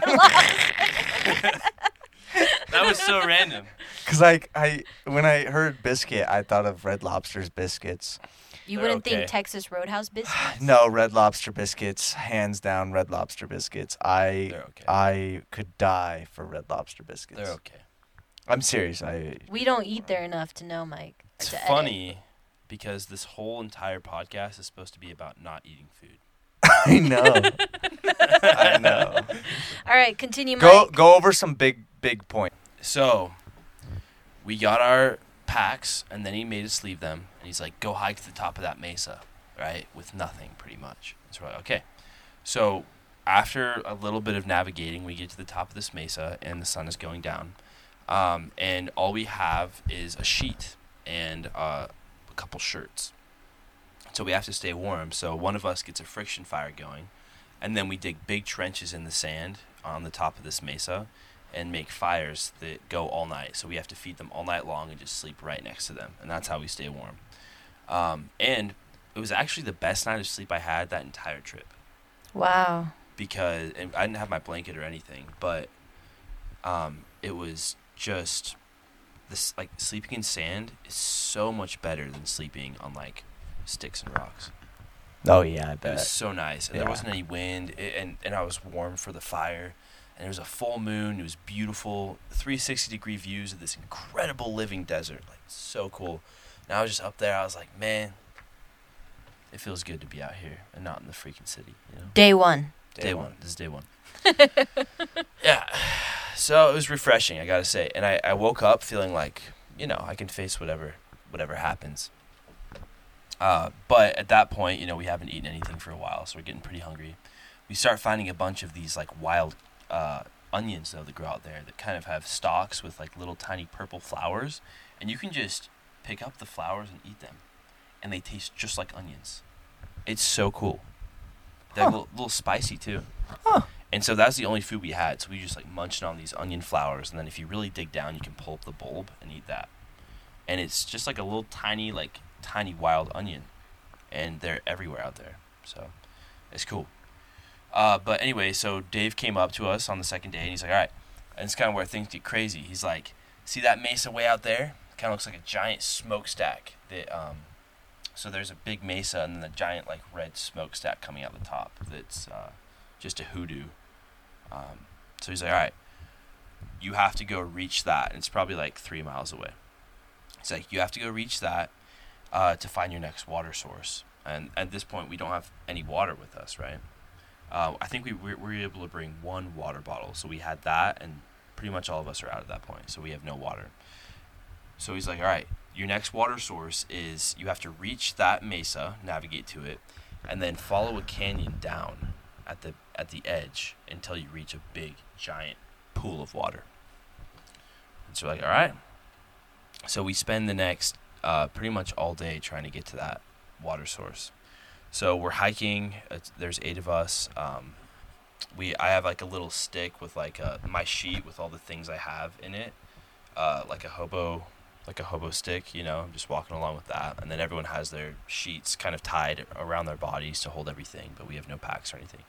That was so random. Cause I when I heard biscuit, I thought of Red Lobster's biscuits. You They're wouldn't okay. think Texas Roadhouse biscuits? No, Red Lobster biscuits, hands down. Red Lobster biscuits. They're okay. I could die for Red Lobster biscuits. They're okay. I'm serious. We don't eat there enough to know, Mike. It's to edit. funny because this whole entire podcast is supposed to be about not eating food. I know. I know. All right, continue, Mike. Go over some big points. So, we got our packs, and then he made us leave them. And he's like, go hike to the top of that mesa, right? With nothing, pretty much. So we're like, okay. So, after a little bit of navigating, we get to the top of this mesa, and the sun is going down. And all we have is a sheet and a couple shirts. So we have to stay warm. So one of us gets a friction fire going, and then we dig big trenches in the sand on the top of this mesa, and make fires that go all night. So we have to feed them all night long and just sleep right next to them, and that's how we stay warm. And it was actually the best night of sleep I had that entire trip. Wow. Because and I didn't have my blanket or anything, but it was just this, like, sleeping in sand is so much better than sleeping on like sticks and rocks. Oh yeah, I It bet. was so nice, and Yeah. there wasn't any wind, and I was warm for the fire, and there was a full moon. It was beautiful, 360-degree views of this incredible living desert, like so cool. And I was just up there. I was like, man, it feels good to be out here and not in the freaking city. You know? Day one. Day one. This is day one. Yeah. So it was refreshing, I gotta say. And I woke up feeling like, you know, I can face whatever happens. But at that point, you know, we haven't eaten anything for a while, so we're getting pretty hungry. We start finding a bunch of these like wild onions, though, that grow out there that kind of have stalks with like little tiny purple flowers, and you can just pick up the flowers and eat them, and they taste just like onions. It's so cool. They're a little spicy too. Huh. And so that's the only food we had. So we just like munching on these onion flowers, and then if you really dig down, you can pull up the bulb and eat that. And it's just like a little tiny wild onion, and they're everywhere out there. So it's cool. But anyway, so Dave came up to us on the second day, and he's like, all right. And it's kind of where things get crazy. He's like, see that mesa way out there? Kind of looks like a giant smokestack. So there's a big mesa and then a giant like red smokestack coming out the top that's just a hoodoo. So he's like, all right, you have to go reach that. And it's probably like 3 miles away. He's like, you have to go reach that to find your next water source. And at this point, we don't have any water with us, right? I think we were able to bring one water bottle. So we had that, and pretty much all of us are out at that point. So we have no water. So he's like, all right, your next water source is you have to reach that mesa, navigate to it, and then follow a canyon down at the edge until you reach a big, giant pool of water. And so we're like, all right. So we spend the next pretty much all day trying to get to that water source. So we're hiking. There's 8 of us. I have like a little stick with like my sheet with all the things I have in it, like a hobo stick. You know, I'm just walking along with that. And then everyone has their sheets kind of tied around their bodies to hold everything, but we have no packs or anything.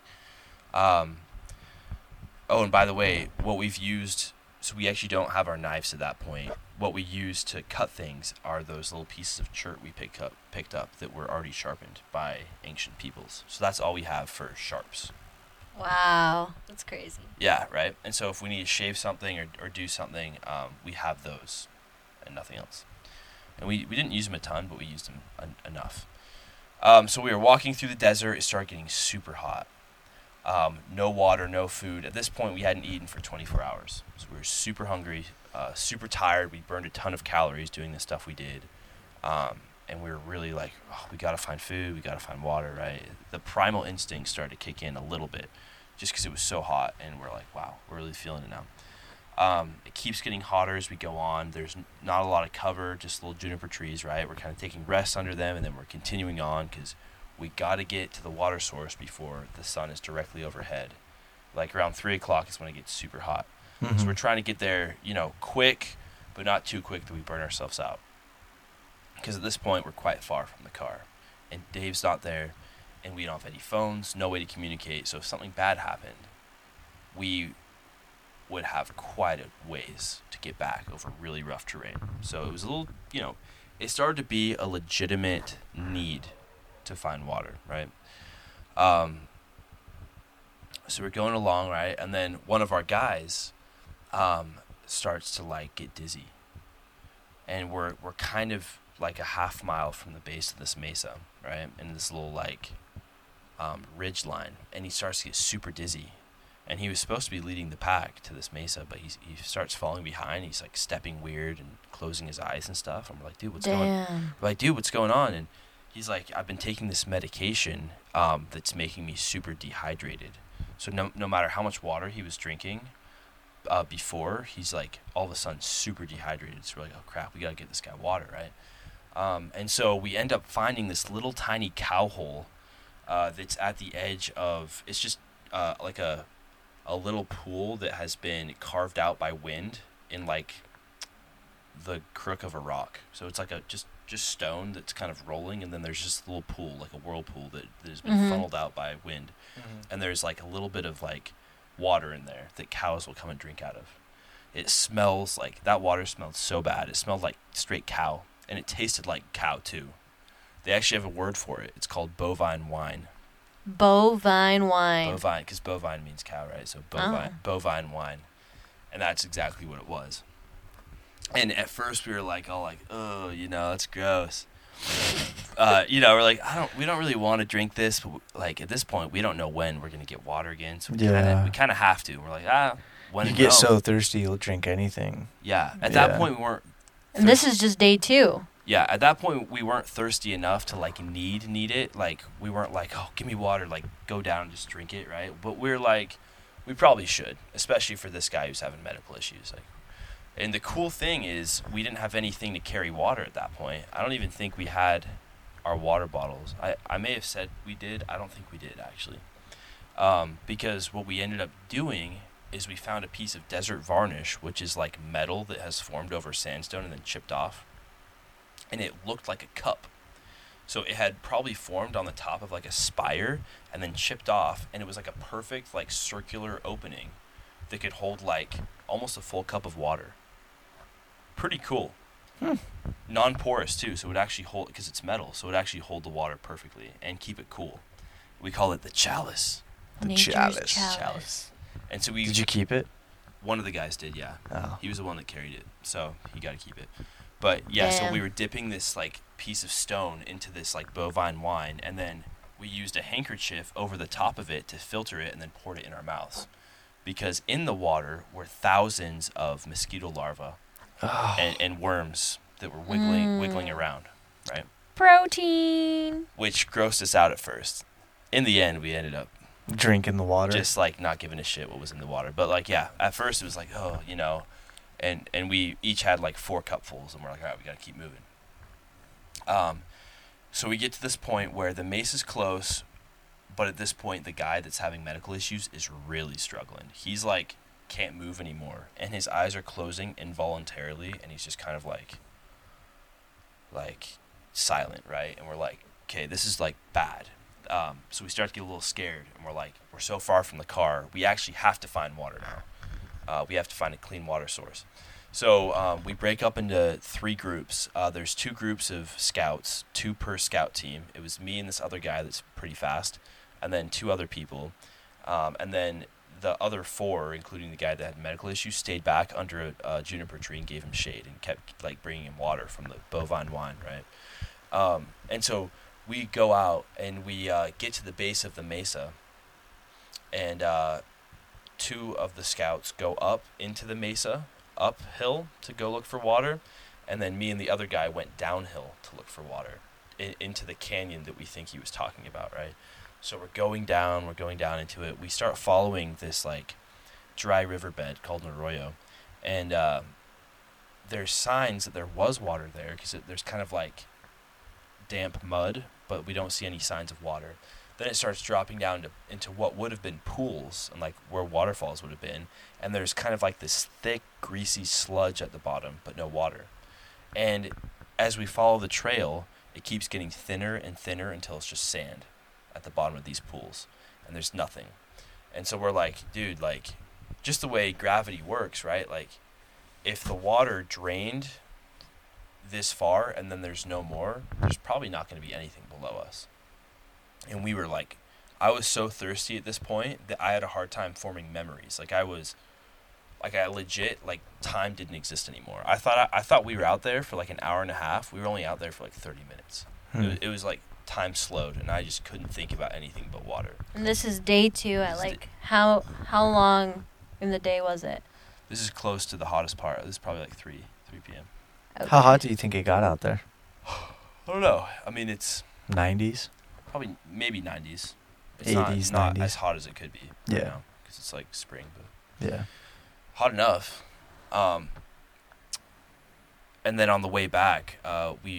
Oh, and by the way, what we've used, so we actually don't have our knives at that point. What we use to cut things are those little pieces of chert we picked up that were already sharpened by ancient peoples. So that's all we have for sharps. Wow. That's crazy. Yeah, right? And so if we need to shave something or do something, we have those and nothing else. And we didn't use them a ton, but we used them enough. So we were walking through the desert. It started getting super hot. No water, no food. At this point, we hadn't eaten for 24 hours. So we were super hungry, super tired. We burned a ton of calories doing the stuff we did. And we were really like, oh, we got to find food. We got to find water, right? The primal instinct started to kick in a little bit just because it was so hot. And we're like, wow, we're really feeling it now. It keeps getting hotter as we go on. There's not a lot of cover, just little juniper trees, right? We're kind of taking rest under them, and then we're continuing on because we got to get to the water source before the sun is directly overhead. Like around 3 o'clock is when it gets super hot. Mm-hmm. So we're trying to get there, quick, but not too quick that we burn ourselves out. Because at this point, we're quite far from the car. And Dave's not there, and we don't have any phones, no way to communicate. So if something bad happened, we would have quite a ways to get back over really rough terrain. So it was a little, it started to be a legitimate need to find water, right? So we're going along, right? And then one of our guys starts to get dizzy. And we're kind of like a half mile from the base of this mesa, right? In this little ridge line. And he starts to get super dizzy. And he was supposed to be leading the pack to this mesa, but he starts falling behind. He's stepping weird and closing his eyes and stuff. And we're like, dude, what's going on? We're like, dude, what's going on? And he's like, I've been taking this medication that's making me super dehydrated. So no matter how much water he was drinking before, he's all of a sudden super dehydrated. So we're like, oh crap, we gotta get this guy water, right? And so we end up finding this little tiny cow hole that's at the edge of, it's just like a a little pool that has been carved out by wind in like the crook of a rock. So it's like a just stone that's kind of rolling, and then there's just a little pool, like a whirlpool that has been funneled out by wind. And there's like a little bit of like water in there that cows will come and drink out of. It smells like, that water smelled so bad. It smelled like straight cow, and it tasted like cow too. They actually have a word for it. It's called bovine wine. Bovine wine. Bovine, because bovine means cow, right? So bovine wine. And that's exactly what it was. And at first we were like, all like, oh, you know, that's gross. You know, we're like, we don't really want to drink this, but like at this point, we don't know when we're gonna get water again, so we kind of have to. We're like, when you get so thirsty, you'll drink anything. Yeah, at that point we weren't. And this is just day 2. Yeah, at that point we weren't thirsty enough to like need it. Like we weren't like, oh, give me water, like go down and just drink it, right? But we're like, we probably should, especially for this guy who's having medical issues, like. And the cool thing is we didn't have anything to carry water at that point. I don't even think we had our water bottles. I may have said we did. I don't think we did, actually. Because what we ended up doing is we found a piece of desert varnish, which is like metal that has formed over sandstone and then chipped off. And it looked like a cup. So it had probably formed on the top of like a spire and then chipped off. And it was like a perfect like circular opening that could hold like almost a full cup of water. Pretty cool. Non-porous too, so it would actually hold, because it's metal, so it would actually hold the water perfectly and keep it cool. We call it the chalice. Nature's chalice. And so Did you keep it? One of the guys did, yeah. Oh. He was the one that carried it, so he got to keep it. But yeah, so we were dipping this like piece of stone into this like bovine wine, and then we used a handkerchief over the top of it to filter it, and then poured it in our mouths. Because in the water were thousands of mosquito larvae and worms that were wiggling around, right? Protein. Which grossed us out at first. In the end, we ended up drinking the water, just like not giving a shit what was in the water. But like, yeah, at first it was like, oh, you know, and we each had like 4 cupfuls, and we're like, all right, we got to keep moving. So we get to this point where the mesa's close. But at this point, the guy that's having medical issues is really struggling. He's like, can't move anymore. And his eyes are closing involuntarily. And he's just kind of like silent, right? And we're like, okay, this is like bad. So we start to get a little scared. And we're like, we're so far from the car. We actually have to find water now. We have to find a clean water source. So we break up into 3 groups. There's 2 groups of scouts, 2 per scout team. It was me and this other guy that's pretty fast. And then 2 other people. And then the other 4, including the guy that had medical issues, stayed back under a juniper tree and gave him shade and kept like bringing him water from the bovine wine, right? And so we go out and we get to the base of the mesa. And 2 of the scouts go up into the mesa, uphill to go look for water. And then me and the other guy went downhill to look for water into the canyon that we think he was talking about, right? So we're going down into it. We start following this like dry riverbed called an arroyo, and there's signs that there was water there because there's kind of like damp mud, but we don't see any signs of water. Then it starts dropping down into what would have been pools and like where waterfalls would have been, and there's kind of like this thick, greasy sludge at the bottom, but no water. And as we follow the trail, it keeps getting thinner and thinner until it's just sand at the bottom of these pools, and there's nothing. And so we're like, dude, like, just the way gravity works, right? Like, if the water drained this far and then there's no more, there's probably not going to be anything below us. And we were like, I was so thirsty at this point that I had a hard time forming memories. Like, I legit, like, time didn't exist anymore. I thought we were out there for like an hour and a half. We were only out there for like 30 minutes. It was like time slowed, and I just couldn't think about anything but water. And this is day 2 at like how long in the day was it? This is close to the hottest part. This is probably like 3 p.m. Okay. How hot do you think it got out there? I don't know. I mean, it's 90s? probably maybe 90s. It's 80s, not 90s. as hot as it could be. Yeah. Because it's like spring, but Yeah. hot enough. And then on the way back, we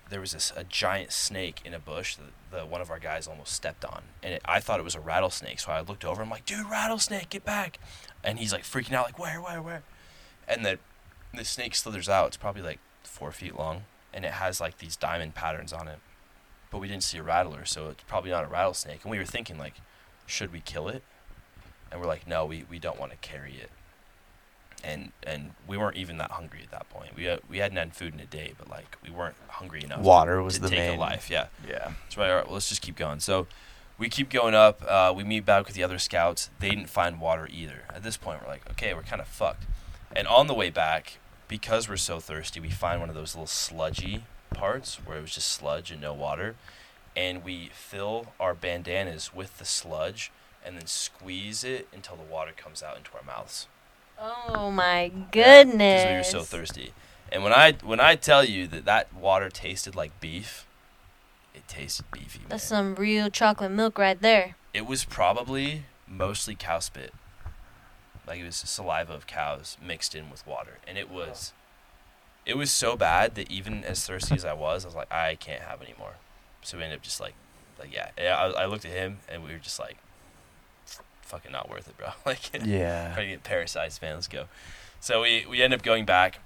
there was a giant snake in a bush that one of our guys almost stepped on. And I thought it was a rattlesnake, so I looked over. I'm like, dude, rattlesnake, get back. And he's like freaking out, like, where? And the snake slithers out. It's probably like 4 feet long, and it has like these diamond patterns on it. But we didn't see a rattler, so it's probably not a rattlesnake. And we were thinking, like, should we kill it? And we're like, no, we don't want to carry it. And we weren't even that hungry at that point. We hadn't had food in a day, but like we weren't hungry enough. Water was to the take main. a life. Yeah. Yeah. So all right, well, let's just keep going. So we keep going up. We meet back with the other scouts. They didn't find water either. At this point, we're like, okay, we're kind of fucked. And on the way back, because we're so thirsty, we find one of those little sludgy parts where it was just sludge and no water, and we fill our bandanas with the sludge and then squeeze it until the water comes out into our mouths. Oh my goodness. Because we were so thirsty. And when I tell you that water tasted like beef, it tasted beefy, man. That's some real chocolate milk right there. It was probably mostly cow spit. Like it was saliva of cows mixed in with water. And it was so bad that even as thirsty as I was like, I can't have any more. So we ended up just like yeah. I looked at him and we were just like, fucking not worth it, bro. Like, Yeah. trying to get parasites, man. Let's go. So we end up going back.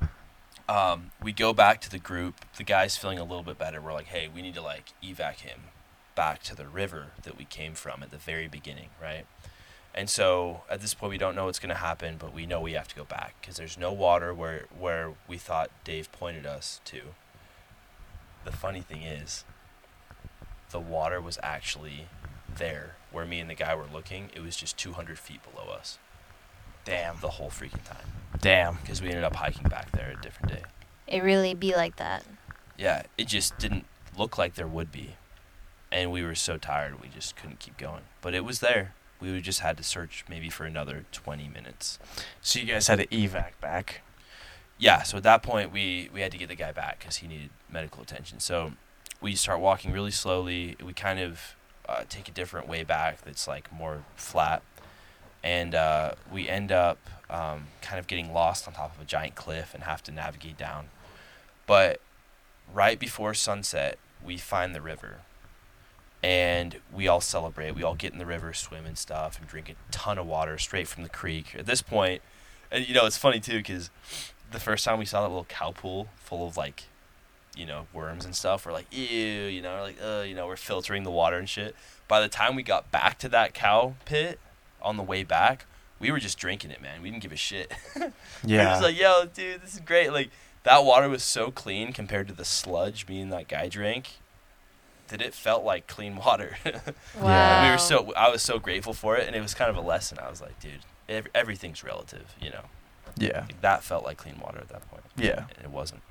We go back to the group. The guy's feeling a little bit better. We're like, hey, we need to like evac him back to the river that we came from at the very beginning, right? And so at this point, we don't know what's going to happen, but we know we have to go back because there's no water where we thought Dave pointed us to. The funny thing is, the water was actually there where me and the guy were looking. It was just 200 feet below us. Damn. The whole freaking time. Damn. Because we ended up hiking back there a different day. It really be like that. Yeah, it just didn't look like there would be. And we were so tired, we just couldn't keep going. But it was there. We would just had to search maybe for another 20 minutes. So you guys had to evac back. Yeah, so at that point, we had to get the guy back because he needed medical attention. So we start walking really slowly. We kind of take a different way back that's like more flat. And we end up kind of getting lost on top of a giant cliff and have to navigate down. But right before sunset, we find the river. And we all celebrate. We all get in the river, swim and stuff, and drink a ton of water straight from the creek. At this point, and you know, it's funny too, because the first time we saw that little cow pool full of like, you know, worms and stuff, we're like, ew, you know, we're filtering the water and shit. By the time we got back to that cow pit on the way back, we were just drinking it, man. We didn't give a shit. Yeah. We were just like, yo, dude, this is great. Like, that water was so clean compared to the sludge me and that guy drank that it felt like clean water. Wow. I was so grateful for it, and it was kind of a lesson. I was like, dude, everything's relative, you know. Yeah. Like, that felt like clean water at that point. Yeah. And it wasn't.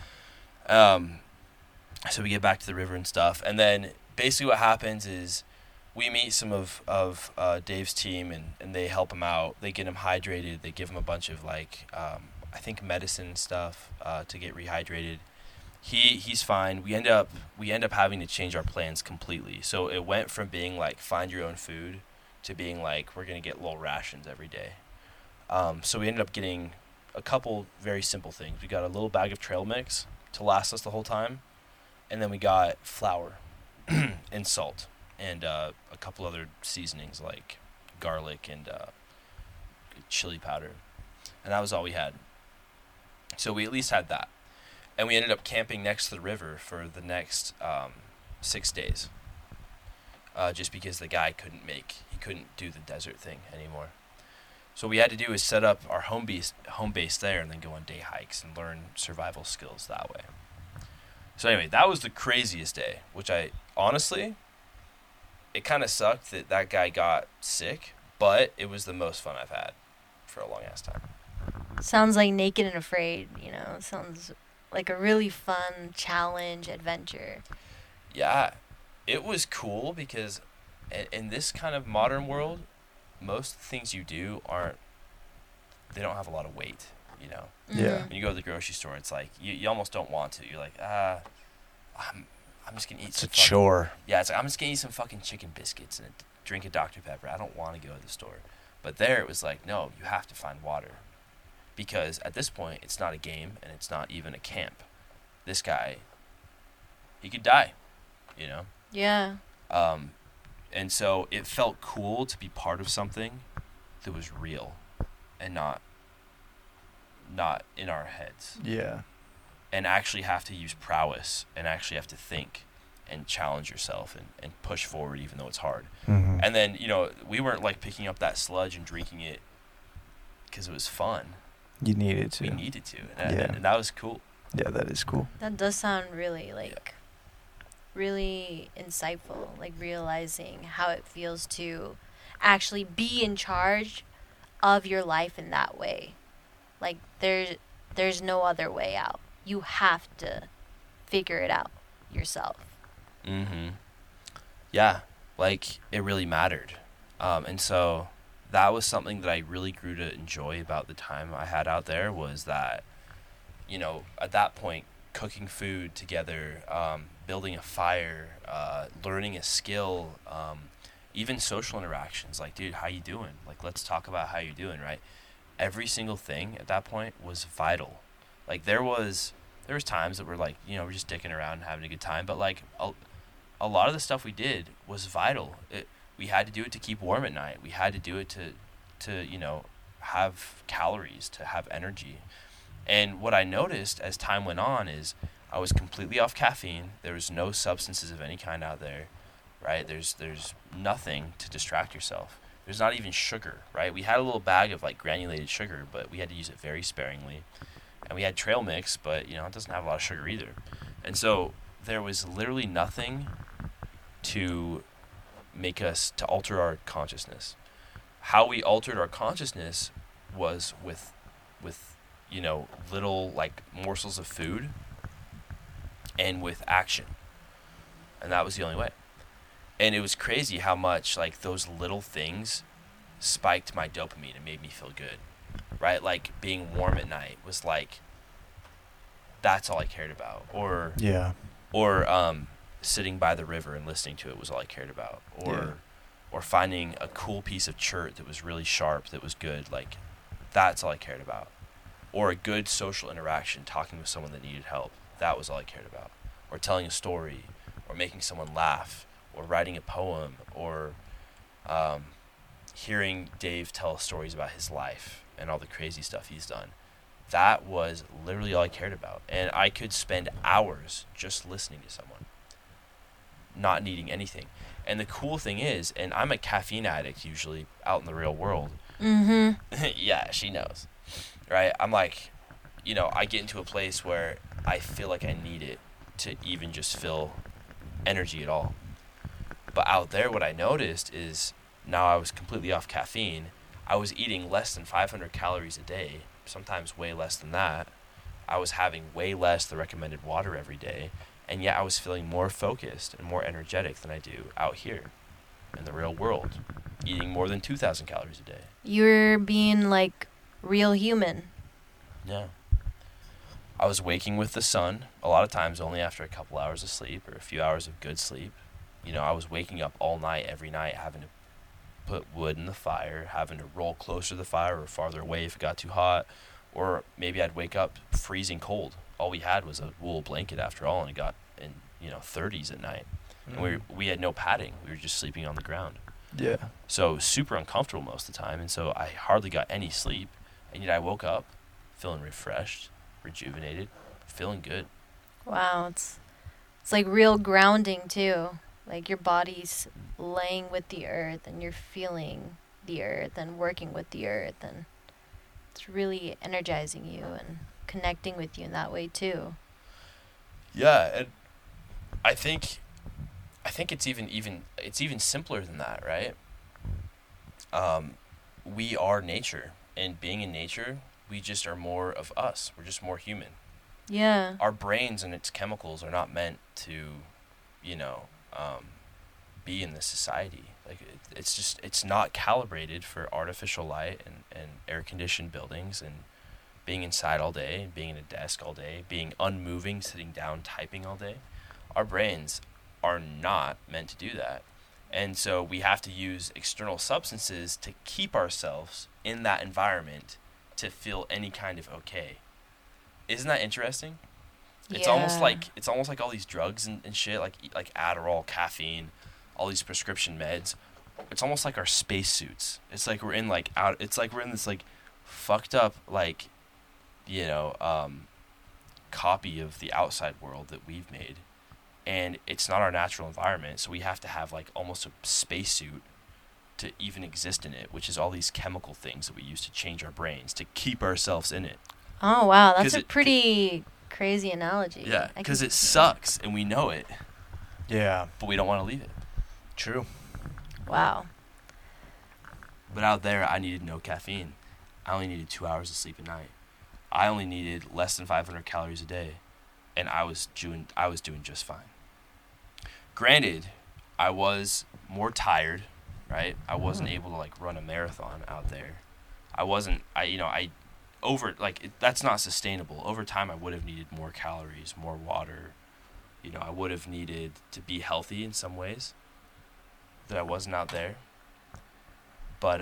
So we get back to the river and stuff, and then basically what happens is we meet some of Dave's team, and they help him out. They get him hydrated. They give him a bunch of like I think medicine stuff to get rehydrated. He's fine. We end up having to change our plans completely. So it went from being like find your own food to being like we're gonna get little rations every day. So we ended up getting a couple very simple things. We got a little bag of trail mix to last us the whole time, and then we got flour and salt and a couple other seasonings like garlic and chili powder, and that was all we had. So we at least had that. And we ended up camping next to the river for the next 6 days. Just because the guy couldn't do the desert thing anymore. So what we had to do is set up our home base there and then go on day hikes and learn survival skills that way. So anyway, that was the craziest day, which honestly, it kind of sucked that guy got sick, but it was the most fun I've had for a long ass time. Sounds like Naked and Afraid, you know. Sounds like a really fun challenge adventure. Yeah, it was cool because in this kind of modern world, most things you do they don't have a lot of weight, you know. Yeah. When you go to the grocery store, it's like you almost don't want to. You're like, I'm just gonna eat It's some a chore. Yeah, it's like I'm just gonna eat some fucking chicken biscuits and drink a Dr. Pepper. I don't want to go to the store. But there it was like, no, you have to find water. Because at this point, it's not a game and it's not even a camp. This guy he could die, you know? Yeah. And so it felt cool to be part of something that was real and not in our heads. Yeah. And actually have to use prowess and actually have to think and challenge yourself and push forward even though it's hard. Mm-hmm. And then, you know, we weren't like picking up that sludge and drinking it because it was fun. You needed to. We needed to. Yeah. And that was cool. Yeah, that is cool. That does sound really, like, really insightful. Like, realizing how it feels to actually be in charge of your life in that way. Like, there's no other way out. You have to figure it out yourself. Mm-hmm. Yeah, like, it really mattered. And so that was something that I really grew to enjoy about the time I had out there, was that, you know, at that point, cooking food together, building a fire, learning a skill, even social interactions. Like, dude, how you doing? Like, let's talk about how you're doing, right? Every single thing at that point was vital. Like, there was times that we're like, you know, we're just dicking around and having a good time, but like a lot of the stuff we did was vital. We had to do it to keep warm at night. We had to do it to you know, have calories, to have energy. And what I noticed as time went on is I was completely off caffeine. There was no substances of any kind out there, right? There's nothing to distract yourself. There's not even sugar, right? We had a little bag of like granulated sugar, but we had to use it very sparingly. And we had trail mix, but you know, it doesn't have a lot of sugar either. And so there was literally nothing to make us, to alter our consciousness. How we altered our consciousness was with you know, little like morsels of food and with action. And that was the only way. And it was crazy how much like those little things spiked my dopamine and made me feel good. Right? Like being warm at night was like, that's all I cared about. Or sitting by the river and listening to it was all I cared about. Or finding a cool piece of chert that was really sharp, that was good. Like, that's all I cared about. Or a good social interaction, talking with someone that needed help. That was all I cared about. Or telling a story, or making someone laugh, or writing a poem, or hearing Dave tell stories about his life and all the crazy stuff he's done. That was literally all I cared about. And I could spend hours just listening to someone, not needing anything. And the cool thing is, and I'm a caffeine addict usually out in the real world. Mm-hmm. Yeah, she knows. Right? I'm like, you know, I get into a place where I feel like I need it to even just feel energy at all. But out there, what I noticed is now I was completely off caffeine. I was eating less than 500 calories a day, sometimes way less than that. I was having way less the recommended water every day, and yet I was feeling more focused and more energetic than I do out here in the real world, eating more than 2,000 calories a day. You're being like real human. Yeah. I was waking with the sun, a lot of times only after a couple hours of sleep or a few hours of good sleep. You know, I was waking up all night, every night, having to put wood in the fire, having to roll closer to the fire or farther away if it got too hot. Or maybe I'd wake up freezing cold. All we had was a wool blanket after all, and it got in, 30s at night. Mm-hmm. And we had no padding. We were just sleeping on the ground. Yeah. So super uncomfortable most of the time, and so I hardly got any sleep. And yet I woke up feeling refreshed, rejuvenated, feeling good. Wow, it's like real grounding too. Like your body's laying with the earth and you're feeling the earth and working with the earth, and it's really energizing you and connecting with you in that way too. Yeah, and I think it's even simpler than that, right? We are nature, and being in nature, we just are more of us. We're just more human. Yeah. Our brains and its chemicals are not meant to, be in this society. Like it's not calibrated for artificial light and air-conditioned buildings and being inside all day and being in a desk all day, being unmoving, sitting down, typing all day. Our brains are not meant to do that. And so we have to use external substances to keep ourselves in that environment to feel any kind of okay. Isn't that interesting? It's almost like all these drugs and shit, like Adderall, caffeine, all these prescription meds. It's almost like our spacesuits. It's like we're in this like fucked up like, you know, copy of the outside world that we've made, and it's not our natural environment. So we have to have like almost a spacesuit to even exist in it, which is all these chemical things that we use to change our brains to keep ourselves in it. Oh wow, that's a pretty crazy analogy. Yeah, because it sucks and we know it. Yeah. But we don't want to leave it. True. Wow. But out there, I needed no caffeine. I only needed 2 hours of sleep a night. I only needed less than 500 calories a day, and I was doing just fine. Granted, I was more tired, right? I wasn't able to like run a marathon out there. That's not sustainable. Over time, I would have needed more calories, more water. You know, I would have needed to be healthy in some ways that I wasn't out there. But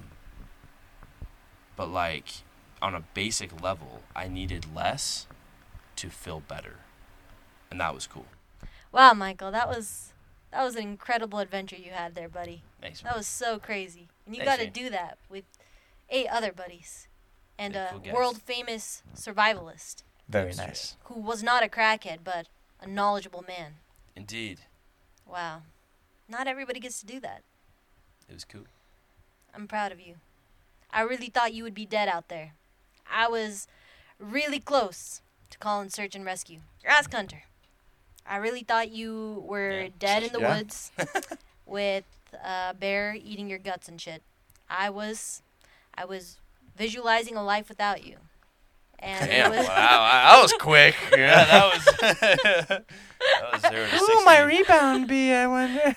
like on a basic level, I needed less to feel better, and that was cool. Wow, Michael, that was an incredible adventure you had there, buddy. Thanks. That was so crazy, and you Thanks, got to Shane. do that with 8 other buddies, and a Faithful guest. world famous survivalist Very Yes, nice. who was not a crackhead but a knowledgeable man. Indeed, Wow, not everybody gets to do that. it was cool. I'm proud of you. I really thought you would be dead out there. I was really close to calling search and rescue. Ask Hunter. I really thought you were Yeah. dead in the Yeah. woods with a bear eating your guts and shit. I was visualizing a life without you. And Damn! it was Wow, that was quick. Yeah, that was 0 to 60. Who will my rebound be, I wonder?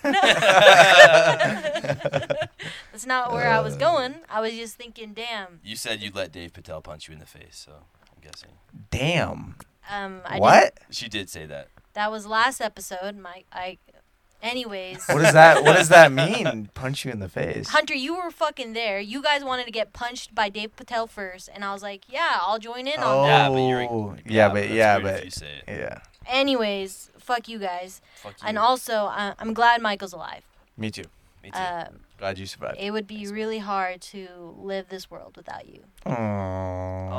that's not where I was going. I was just thinking, damn. You said you'd let Dave Patel punch you in the face, so I'm guessing. Damn. I What? She did say that. That was last episode. Anyways. What does that mean? Punch you in the face? Hunter, you were fucking there. You guys wanted to get punched by Dave Patel first, and I was like, yeah, I'll join in on that. Yeah, but you're. Yeah, that's weird if you say it. yeah. Anyways, fuck you guys. Fuck you. And also, I'm glad Michael's alive. Me too. Me too. Glad you survived. It would be really hard to live this world without you. Aww.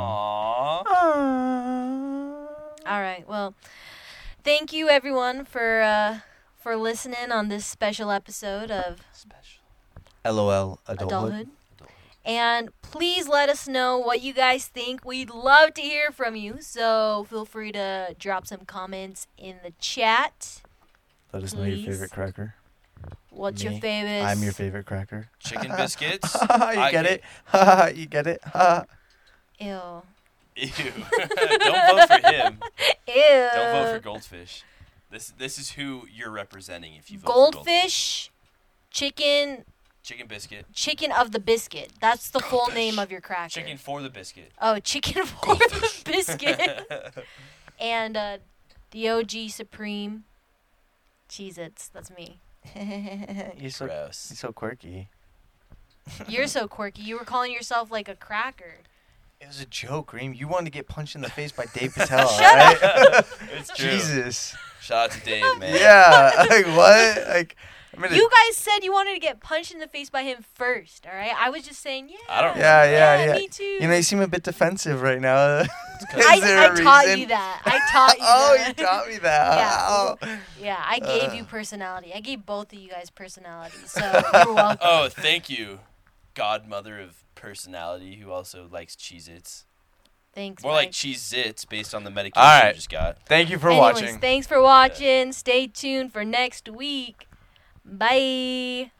Aww. All right, well, thank you everyone for listening on this special episode of Special. LOL adulthood. Adulthood. And please let us know what you guys think. We'd love to hear from you. So feel free to drop some comments in the chat. Let us know your Please. favorite cracker. What's your Me. favorite? I'm your favorite cracker. Chicken biscuits. You get it? You get it? Ew. Ew. Don't vote for him. Ew. Don't vote for Goldfish. This is who you're representing if you vote for Goldfish, chicken biscuit. chicken of the biscuit. That's the full Goldfish. name of your cracker. Chicken for the biscuit. Oh, chicken for the biscuit. And the OG Supreme Cheez-Its. That's me. You're Gross. so quirky. You're so quirky. You were calling yourself like a cracker. It was a joke, Reem. You wanted to get punched in the face by Dave Patel, Shut right? It's true. Jesus. Shout out to Dave, man. Yeah. Like what? Like You guys said you wanted to get punched in the face by him first, all right? I was just saying, yeah. I don't- Yeah. Me too. You know, you seem a bit defensive right now. Is I there a taught reason? you that. I taught you Oh, that. you taught me that. Yeah. Oh. Yeah, I gave you personality. I gave both of you guys personality, so you're welcome. Oh, thank you, godmother of personality who also likes Cheez-Its. Thanks, More Mike. like Cheez-Its based on the medication All right. you just got. Thank you for Anyways, watching. thanks for watching. Stay tuned for next week. Bye.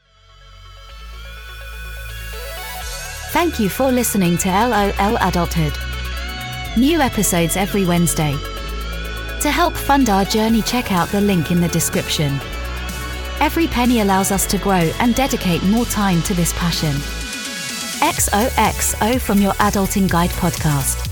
Thank you for listening to LOL Adulthood. New episodes every Wednesday. To help fund our journey, check out the link in the description. Every penny allows us to grow and dedicate more time to this passion. XOXO from your Adulting Guide podcast.